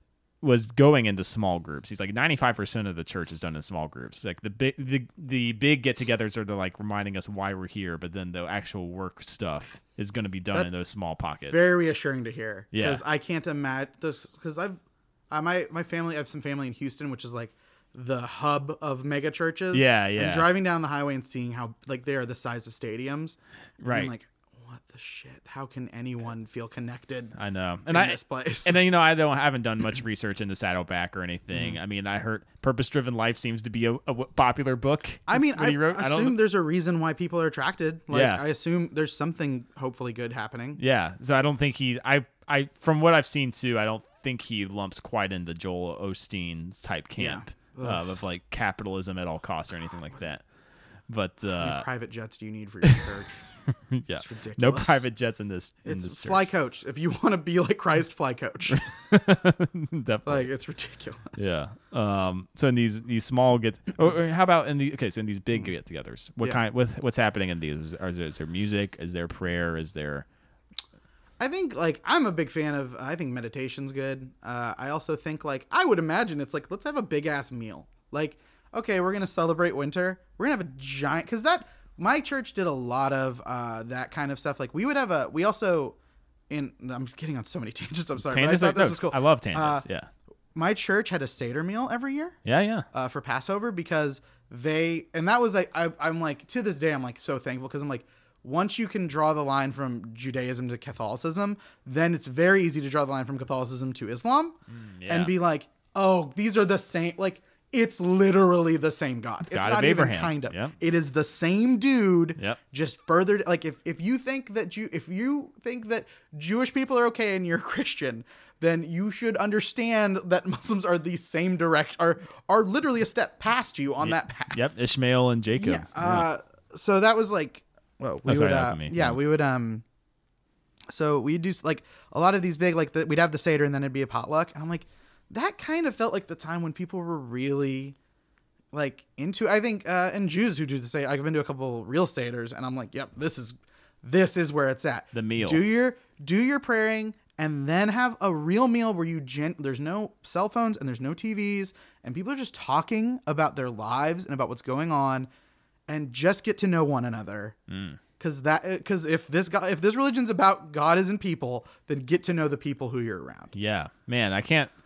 was going into small groups. He's like ninety-five percent of the church is done in small groups. Like the big, the, the big get-togethers are the, like reminding us why we're here, but then the actual work stuff is going to be done That's in those small pockets. Very reassuring to hear. Yeah. Because I can't imagine this, because I've, uh, my, my family, I have some family in Houston, which is like the hub of mega churches. Yeah, yeah. And driving down the highway and seeing how like they are the size of stadiums. Right. I'm like, what the shit? How can anyone feel connected? I know, in and I this place. and then you know I don't I haven't done much research into Saddleback or anything. Mm-hmm. I mean, I heard Purpose Driven Life seems to be a, a popular book. I mean, That's what I he wrote. I assume don't. there's a reason why people are attracted. Like, Yeah. I assume there's something hopefully good happening. Yeah, so I don't think he. I I from what I've seen too, I don't think he lumps quite into Joel Osteen type camp Yeah. uh, of like capitalism at all costs or anything like that. But How many uh, private jets do you need for your church? yeah, It's ridiculous. no private jets in this. in It's this fly church. coach. If you want to be like Christ, fly coach. Definitely. Like, it's ridiculous. Yeah. Um. So in these these small get, or, or how about in the okay? So in these big get-togethers, what Yeah. kind? What what's happening in these? Is there, is there music? Is there prayer? Is there? I think like I'm a big fan of. I think meditation's good. Uh, I also think like I would imagine it's like let's have a big ass meal. Like okay, we're gonna celebrate winter. We're gonna have a giant because that my church did a lot of uh, that kind of stuff. Like we would have a. We also in. I'm getting on so many tangents. I'm sorry. Tangents but I are- thought this no, was cool. I love tangents. Uh, yeah. My church had a Seder meal every year. Yeah. Yeah. Uh, for Passover because they and that was like I, I'm like to this day I'm like so thankful because I'm like once you can draw the line from Judaism to Catholicism, then it's very easy to draw the line from Catholicism to Islam yeah. and be like, oh, these are the same. Like it's literally the same God. It's God not of even Abraham. kind of. Yep. It is the same dude. Yep. Just further like if if you think that Jew if you think that Jewish people are okay and you're Christian, then you should understand that Muslims are the same direct are are literally a step past you on that path. Yep. Ishmael and Jacob. Yeah. Uh, so that was like, well, we Oh, sorry, would, that uh, wasn't me. yeah, Yeah. we would, um, so we'd do like a lot of these big, like the, we'd have the Seder and then it'd be a potluck. And I'm like, that kind of felt like the time when people were really like into, I think, uh, and Jews who do the Seder, I've been to a couple real Seders and I'm like, yep, this is, this is where it's at. The meal. Do your, do your praying and then have a real meal where you gen- there's no cell phones and there's no T Vs and people are just talking about their lives and about what's going on and just get to know one another. Mm. Cause that, cause if this God, if this religion's about God isn't people, then get to know the people who you're around. Yeah, man, I can't.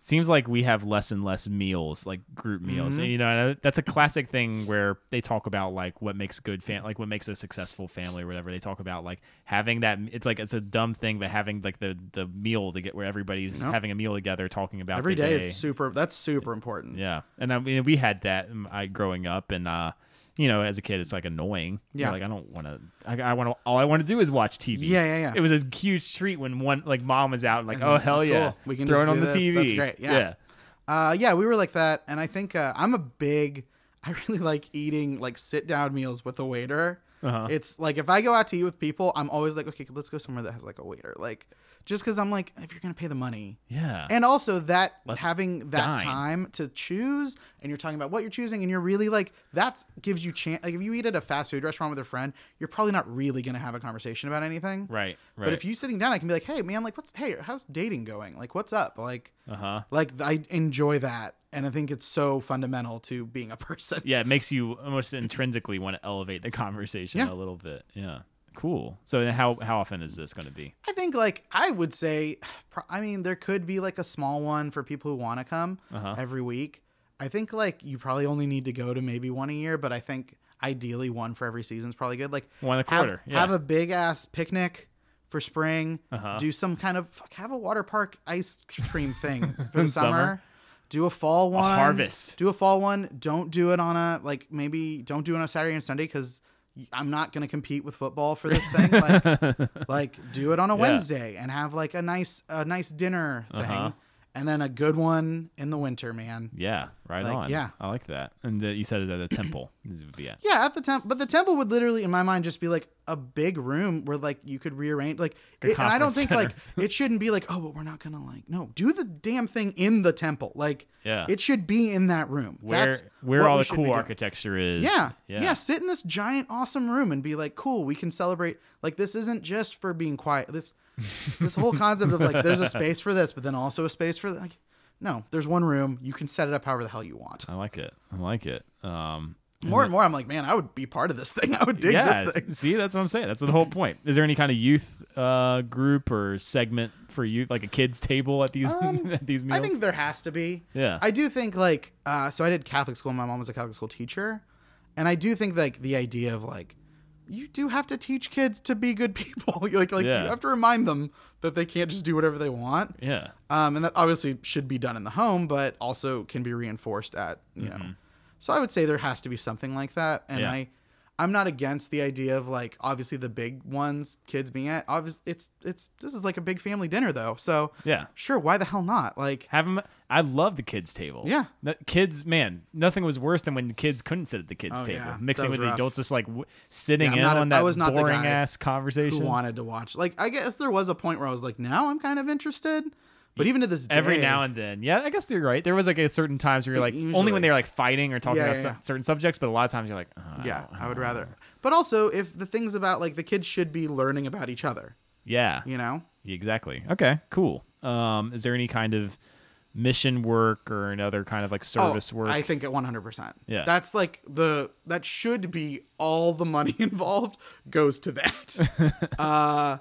seems like we have less and less meals, like group meals. Mm-hmm. And, you know, that's a classic thing where they talk about like what makes good fam, like what makes a successful family or whatever. They talk about like having that. It's like it's a dumb thing, but having like the the meal to get where everybody's Yep. having a meal together, talking about Every the day, day. is super. That's super important. Yeah, and I mean we had that um, I growing up, and uh, you know, as a kid, it's like annoying. Yeah. You're like I don't want to. I, I want to. All I want to do is watch T V. Yeah, yeah, yeah. It was a huge treat when one like mom was out, and like, And oh then, hell yeah, cool. We can throw just it on do the this. T V. That's great. Yeah. yeah. Uh, yeah, we were like that, and I think uh, I'm a big. I really like eating like sit down meals with a waiter. Uh-huh. It's like if I go out to eat with people, I'm always like, okay, let's go somewhere that has like a waiter, like just because I'm like, if you're gonna pay the money, Yeah. and also that Let's having that dine. time to choose, and you're talking about what you're choosing, and you're really like that gives you chance. Like if you eat at a fast food restaurant with a friend, you're probably not really gonna have a conversation about anything, Right. Right. But if you sitting down, I can be like, hey man, like what's hey, how's dating going? Like what's up? Like. uh huh. Like I enjoy that, and I think it's so fundamental to being a person. Yeah, it makes you almost intrinsically want to elevate the conversation Yeah. a little bit. Yeah. Cool. So then how how often is this going to be? I think like I would say, pro- I mean, there could be like a small one for people who want to come Uh-huh. every week. I think like you probably only need to go to maybe one a year, but I think ideally one for every season is probably good. Like One a have- quarter, yeah. Have a big ass picnic for spring. Uh-huh. Do some kind of fuck, have a water park ice cream thing for the Summer. summer. Do a fall one. harvest. Do a fall one. Don't do it on a like maybe don't do it on a Saturday and Sunday because I'm not gonna compete with football for this thing. Like, like do it on a Yeah. Wednesday and have like a nice a nice dinner thing, Uh-huh. and then a good one in the winter, man. Yeah. Right Like, on. yeah. I like that. And uh, you said it at a temple. This would be at. Yeah, at the temple, but the temple would literally, in my mind, just be like a big room where like you could rearrange. Like, A it, and I don't conference think center. like it shouldn't be like, oh, but we're not gonna like no, do the damn thing in the temple. Like, Yeah. it should be in that room. Where That's where what all we the should be cool doing. architecture is. Yeah, Yeah. yeah, Sit in this giant, awesome room and be like, cool. We can celebrate. Like, this isn't just for being quiet. This, this whole concept of like, there's a space for this, but then also a space for like, no, there's one room. You can set it up however the hell you want. I like it. I like it. Um, More and more, I'm like, man, I would be part of this thing. I would dig yeah. this thing. See, that's what I'm saying. That's the whole point. Is there any kind of youth uh, group or segment for youth, like a kids table at these at these meals? I think there has to be. Yeah. I do think like uh, so I did Catholic school. My mom was a Catholic school teacher, and I do think like the idea of like you do have to teach kids to be good people. like like Yeah. you have to remind them that they can't just do whatever they want. Yeah. Um, and that obviously should be done in the home, but also can be reinforced at you know. So I would say there has to be something like that, and Yeah. I. I'm not against the idea of like obviously the big ones kids being at. Obviously, it's it's this is like a big family dinner though. So Yeah. sure, why the hell not? Like Have them. I love the kids table. Yeah. The kids, man, nothing was worse than when the kids couldn't sit at the kids Oh, table, yeah. mixing That was with the rough. adults, just like w- sitting Yeah, I'm in not a- on I that was not the boring guy ass who conversation. wanted to watch. Like I guess there was a point where I was like, now I'm kind of interested. But even to this day, Every now and then, yeah, I guess you're right. There was like a certain times where you're like only Usually. when they were like fighting or talking Yeah, about yeah, cer- yeah. certain subjects, but a lot of times you're like, oh, I yeah, don't- I would rather. But also, if the things about like the kids should be learning about each other, yeah, you know. exactly. Okay, cool. Um, is there any kind of mission work or another kind of like service oh, work? I think at one hundred percent. Yeah. That's like the that should be all the money involved goes to that. uh,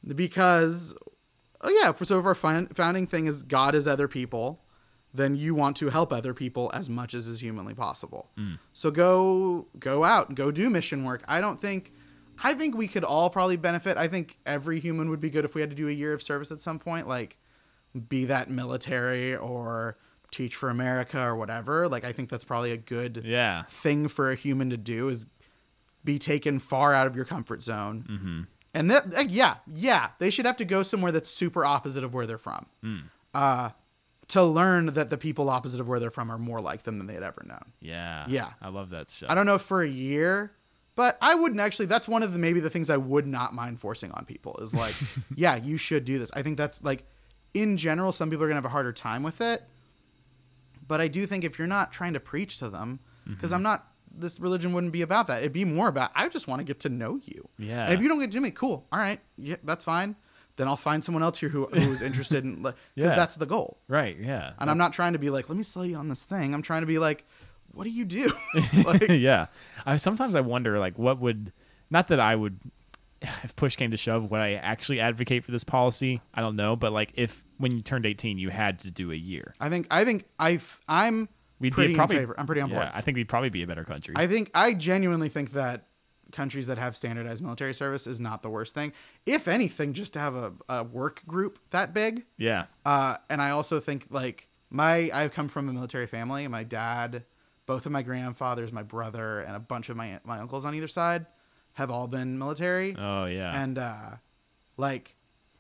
because oh yeah, for so if our fin- founding thing is God is other people, then you want to help other people as much as is humanly possible. So go go out and go do mission work. I don't think I think we could all probably benefit. I think every human would be good if we had to do a year of service at some point, like be that military or Teach for America or whatever. Like I think that's probably a good yeah, thing for a human to do is be taken far out of your comfort zone. Mm-hmm. And that, uh, yeah, yeah, they should have to go somewhere that's super opposite of where they're from. Mm. Uh, to learn that the people opposite of where they're from are more like them than they had ever known. yeah, Yeah. I love that stuff. I don't know if for a year, but I wouldn't actually. That's one of the maybe the things I would not mind forcing on people is like, yeah, you should do this. I think that's like, in general, some people are gonna have a harder time with it. But I do think if you're not trying to preach to them, because I'm not, this religion wouldn't be about that. It'd be more about I just want to get to know you. Yeah. And if you don't get to me, cool. All right, yeah, that's fine. Then I'll find someone else here who who's interested in because Yeah. that's the goal. Right? Yeah. And I'm not trying to be like, let me sell you on this thing. I'm trying to be like, what do you do? like, yeah. I sometimes I wonder like what would not that I would if push came to shove would I actually advocate for this policy? I don't know, but like if when you turned eighteen, you had to do a year. I think I think I I'm We'd pretty be probably, in favor. I'm pretty on board. Yeah, I think we'd probably be a better country. I think I genuinely think that countries that have standardized military service is not the worst thing. If anything, just to have a, a work group that big. yeah. Uh, and I also think like my I come from a military family. My dad, both of my grandfathers, my brother, and a bunch of my my uncles on either side have all been military. Oh yeah. And uh, like,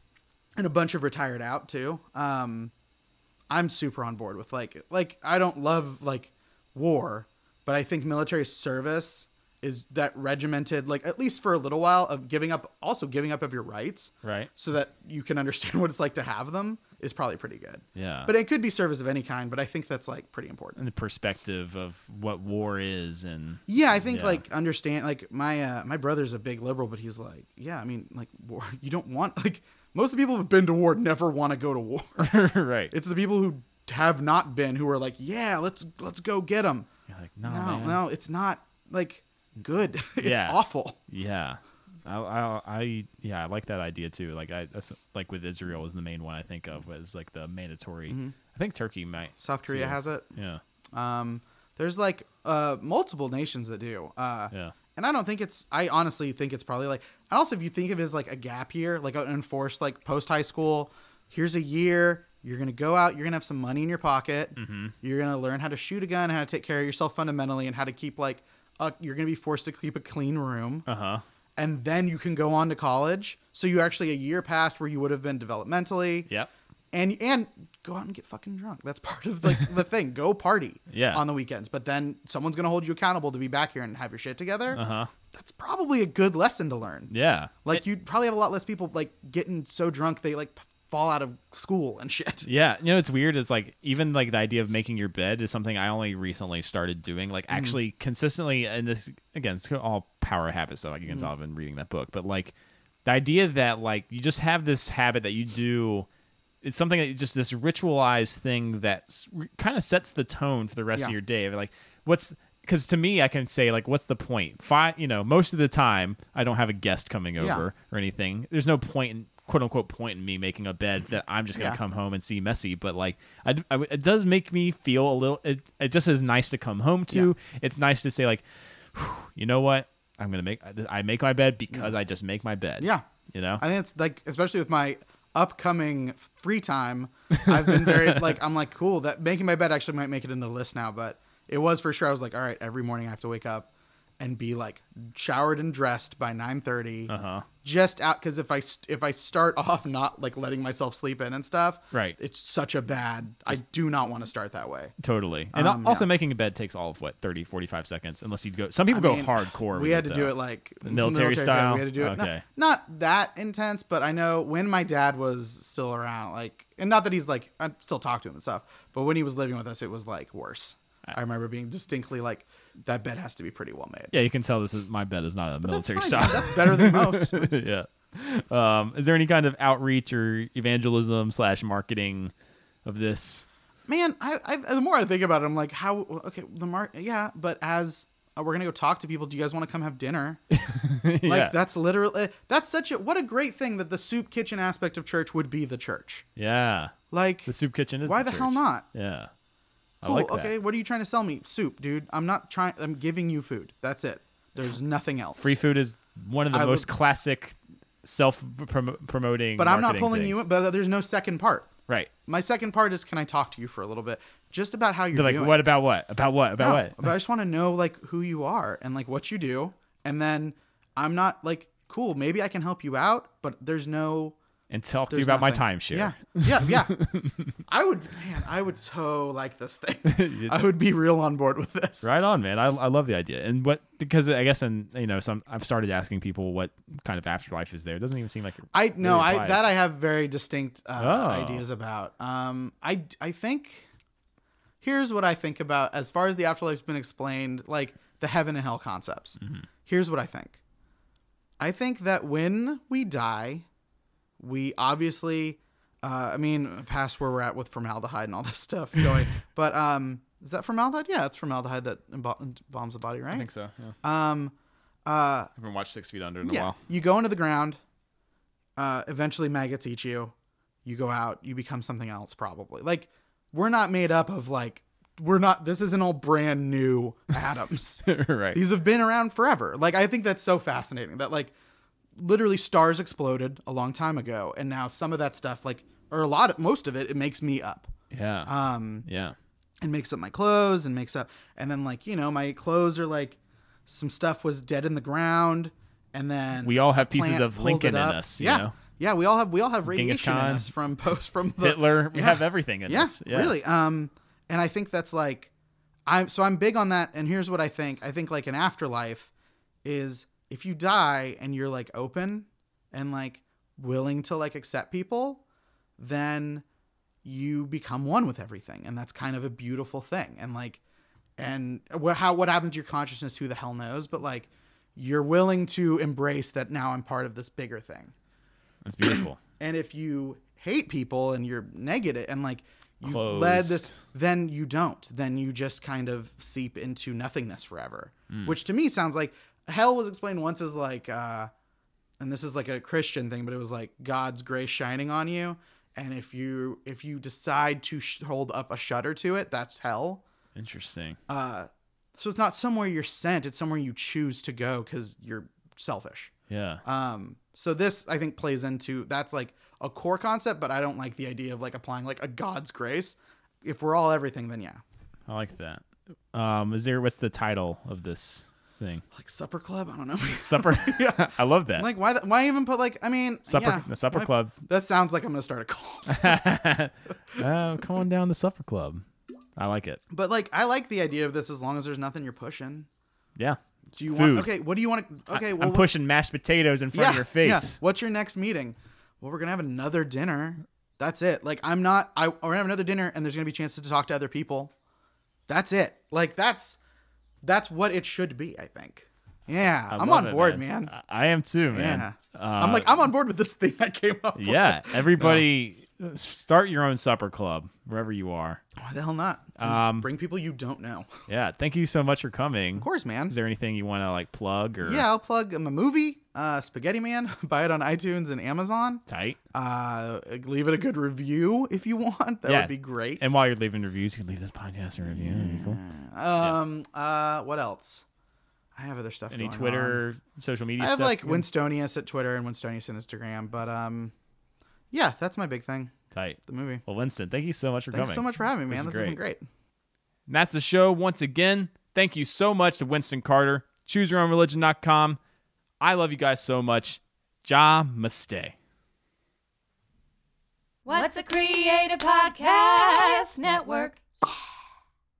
and a bunch of retired out too. Um, I'm super on board with like like I don't love like war, but I think military service is that regimented, like at least for a little while, of giving up, also giving up of your rights, Right. so that you can understand what it's like to have them, is probably pretty good. Yeah. But it could be service of any kind, but I think that's like pretty important. and the perspective of what war is, and Yeah, I think Yeah. like understand like my uh, my brother's a big liberal, but he's like, yeah, I mean like war. You don't want like most of the people who've been to war never want to go to war. right. It's the people who have not been who are like, yeah, let's let's go get them. You're like, no, No, man. no, it's not like good. It's Yeah. awful. Yeah. I, I, I, yeah, I like that idea too. Like I, that's like with Israel is the main one I think of was like the mandatory. I think Turkey might. South Korea too. has it. Yeah. Um, there's like uh multiple nations that do. Uh, Yeah. And I don't think it's. I honestly think it's probably like. And also, if you think of it as like a gap year, like an enforced like post high school. Here's a year. You're gonna go out. You're gonna have some money in your pocket. Mm-hmm. You're gonna learn how to shoot a gun, how to take care of yourself fundamentally, and how to keep like. Uh, you're gonna be forced to keep a clean room. Uh huh. And then you can go on to college. So you're actually a year past where you would have been developmentally. Yep. And and go out and get fucking drunk. That's part of like the thing. Go party Yeah. on the weekends. But then someone's gonna hold you accountable to be back here and have your shit together. Uh huh. That's probably a good lesson to learn. Yeah. Like you'd probably have a lot less people like getting so drunk they like fall out of school and shit. Yeah, you know it's weird. It's like even like the idea of making your bed is something I only recently started doing. Like actually consistently, and this again, it's all power habits. So like you can tell I've been reading that book, but like the idea that like you just have this habit that you do. It's something that just this ritualized thing that kind of sets the tone for the rest Yeah. of your day. Like what's because to me, I can say like, what's the point? Five, you know, most of the time I don't have a guest coming over Yeah. or anything. There's no point in quote unquote point in me making a bed that I'm just gonna Yeah. come home and see messy. But like, I, I- it does make me feel a little. It, it just is nice to come home to. It's nice to say like, "Whew, you know what? I'm gonna make. I make my bed because I just make my bed. Yeah. You know. I think it's like, especially with my upcoming free time, I've been very like, I'm like, cool. That making my bed actually might make it into the list now, but it was for sure. I was like, all right, every morning I have to wake up and be like showered and dressed by nine thirty. Uh-huh. Just out because if I st- if I start off not like letting myself sleep in and stuff, Right. it's such a bad. I do not want to start that way. Totally. And Um, also yeah. making a bed takes all of what thirty, forty-five seconds unless you go some people I go mean, hardcore. We with had to it, do though. it like military style? We had to do it. not- Okay. Not, that intense, but I know when my dad was still around, like, and not that he's like, I still talk to him and stuff, but when he was living with us, it was like worse. I remember being distinctly like, that bed has to be pretty well made. Yeah, you can tell this is my bed is not a But that's military fine, style. man. That's better than most. yeah. Um, is there any kind of outreach or evangelism slash marketing of this? Man, I, I the more I think about it, I'm like, how? Okay, the mark, yeah, but as uh, we're gonna go talk to people, do you guys want to come have dinner? Like yeah. that's literally that's such a what a great thing that the soup kitchen aspect of church would be the church. Yeah. Like The soup kitchen is why the the hell church. not? Yeah. I Cool. like that. Okay, what are you trying to sell me? Soup, dude. I'm not trying. I'm giving you food. That's it. There's nothing else. Free food is one of the I most would- classic self promoting. But I'm not pulling you in. But there's no second part. Right. My second part is, can I talk to you for a little bit, just about how you're They're like, doing? what about what? About what? About No, what? but I just want to know like who you are and like what you do, and then I'm not like cool. Maybe I can help you out, but there's no. And talk to you There's about nothing. my timeshare. Yeah, yeah, yeah. I would, man. I would so like this thing. I would be real on board with this. Right on, man. I, I love the idea. And what, because I guess, in, you know, some, I've started asking people what kind of afterlife is there. It doesn't even seem like it I no, really I applies. that I have very distinct uh, Oh. ideas about. Um, I I think here's what I think about as far as the afterlife's been explained, like the heaven and hell concepts. Mm-hmm. Here's what I think. I think that when we die, we obviously, uh, I mean, past where we're at with formaldehyde and all this stuff going, but um, is that formaldehyde? Yeah, it's formaldehyde that embo- embalms the body, right? I think so. Yeah. Um, uh, I haven't watched Six Feet Under in a yeah, while. you go into the ground. Uh, eventually, maggots eat you. you go out, you become something else probably. Like, we're not made up of like, we're not, this isn't all brand new atoms. Right. These have been around forever. Like, I think that's so fascinating that like literally stars exploded a long time ago. And now some of that stuff, like, or a lot of, most of it, it makes me up. Yeah. Um, yeah. and makes up my clothes and makes up, and then like, you know, my clothes are like, some stuff was dead in the ground. And then We all have a pieces plant of pulled Lincoln it in up. us, you yeah. know? Yeah. We all have, we all have Genghis radiation in Khan. us from post, from the Hitler. We yeah. have everything in yeah, us. Yeah. Really. Um, and I think that's like, I'm, so I'm big on that. And here's what I think. I think like an afterlife is if you die and you're like open and like willing to like accept people, then you become one with everything. And that's kind of a beautiful thing. And like, and what, how, what happened to your consciousness, who the hell knows? But like, you're willing to embrace that now I'm part of this bigger thing. That's beautiful. And if you hate people and you're negative and like you've Closed. led this, then you don't. Then you just kind of seep into nothingness forever. Mm. Which to me sounds like hell was explained once as like, uh, and this is like a Christian thing, but it was like God's grace shining on you. And if you if you decide to sh- hold up a shutter to it, that's hell. Interesting. Uh, so it's not somewhere you're sent; it's somewhere you choose to go because you're selfish. Yeah. Um, so this I think plays into that's like a core concept, but I don't like the idea of like applying like a God's grace. If we're all everything, then yeah. I like that. Um, is there? What's the title of this thing? Like supper club? I don't know. Supper. Yeah. I love that. Like why? The, why even put like? I mean, supper. yeah. The supper Why- club. That sounds like I'm gonna start a cult. Oh, come on down the supper club. I like it. But like, I like the idea of this as long as there's nothing you're pushing. Yeah. Do you Food. want? Okay, what do you want to? Okay, I, well, I'm pushing mashed potatoes in front yeah, of your face. yeah. What's your next meeting? Well, we're gonna have another dinner. That's it. Like, I'm not. I we're gonna have another dinner, and there's gonna be chances to talk to other people. That's it. Like, that's that's what it should be. I think. Yeah, I I'm love on it, board, man. I, I am too, man. Yeah. Uh, I'm like, I'm on board with this thing I came up with. yeah. Everybody, start your own supper club wherever you are. Why the hell not? And Um, bring people you don't know. Yeah. Thank you so much for coming. Of course, man. Is there anything you want to like plug or? Yeah, I'll plug um, a movie, uh, Spaghetti Man. Buy it on iTunes and Amazon. Tight. Uh, leave it a good review if you want. That Yeah. would be great. And while you're leaving reviews, you can leave this podcast a review. That'd be cool. Um. Uh. What else? I have other stuff. Any going Twitter, on. social media I have stuff? like you can- Winstonius at Twitter and Winstonius on Instagram. But um, yeah, that's my big thing. Tight. The movie. Well, Winston, thank you so much for Thanks coming. so much for having me, This man. is This has been great. great. And that's the show once again. Thank you so much to Winston Carter. choose your own religion dot com. I love you guys so much. Namaste. What's a Creative Podcast Network?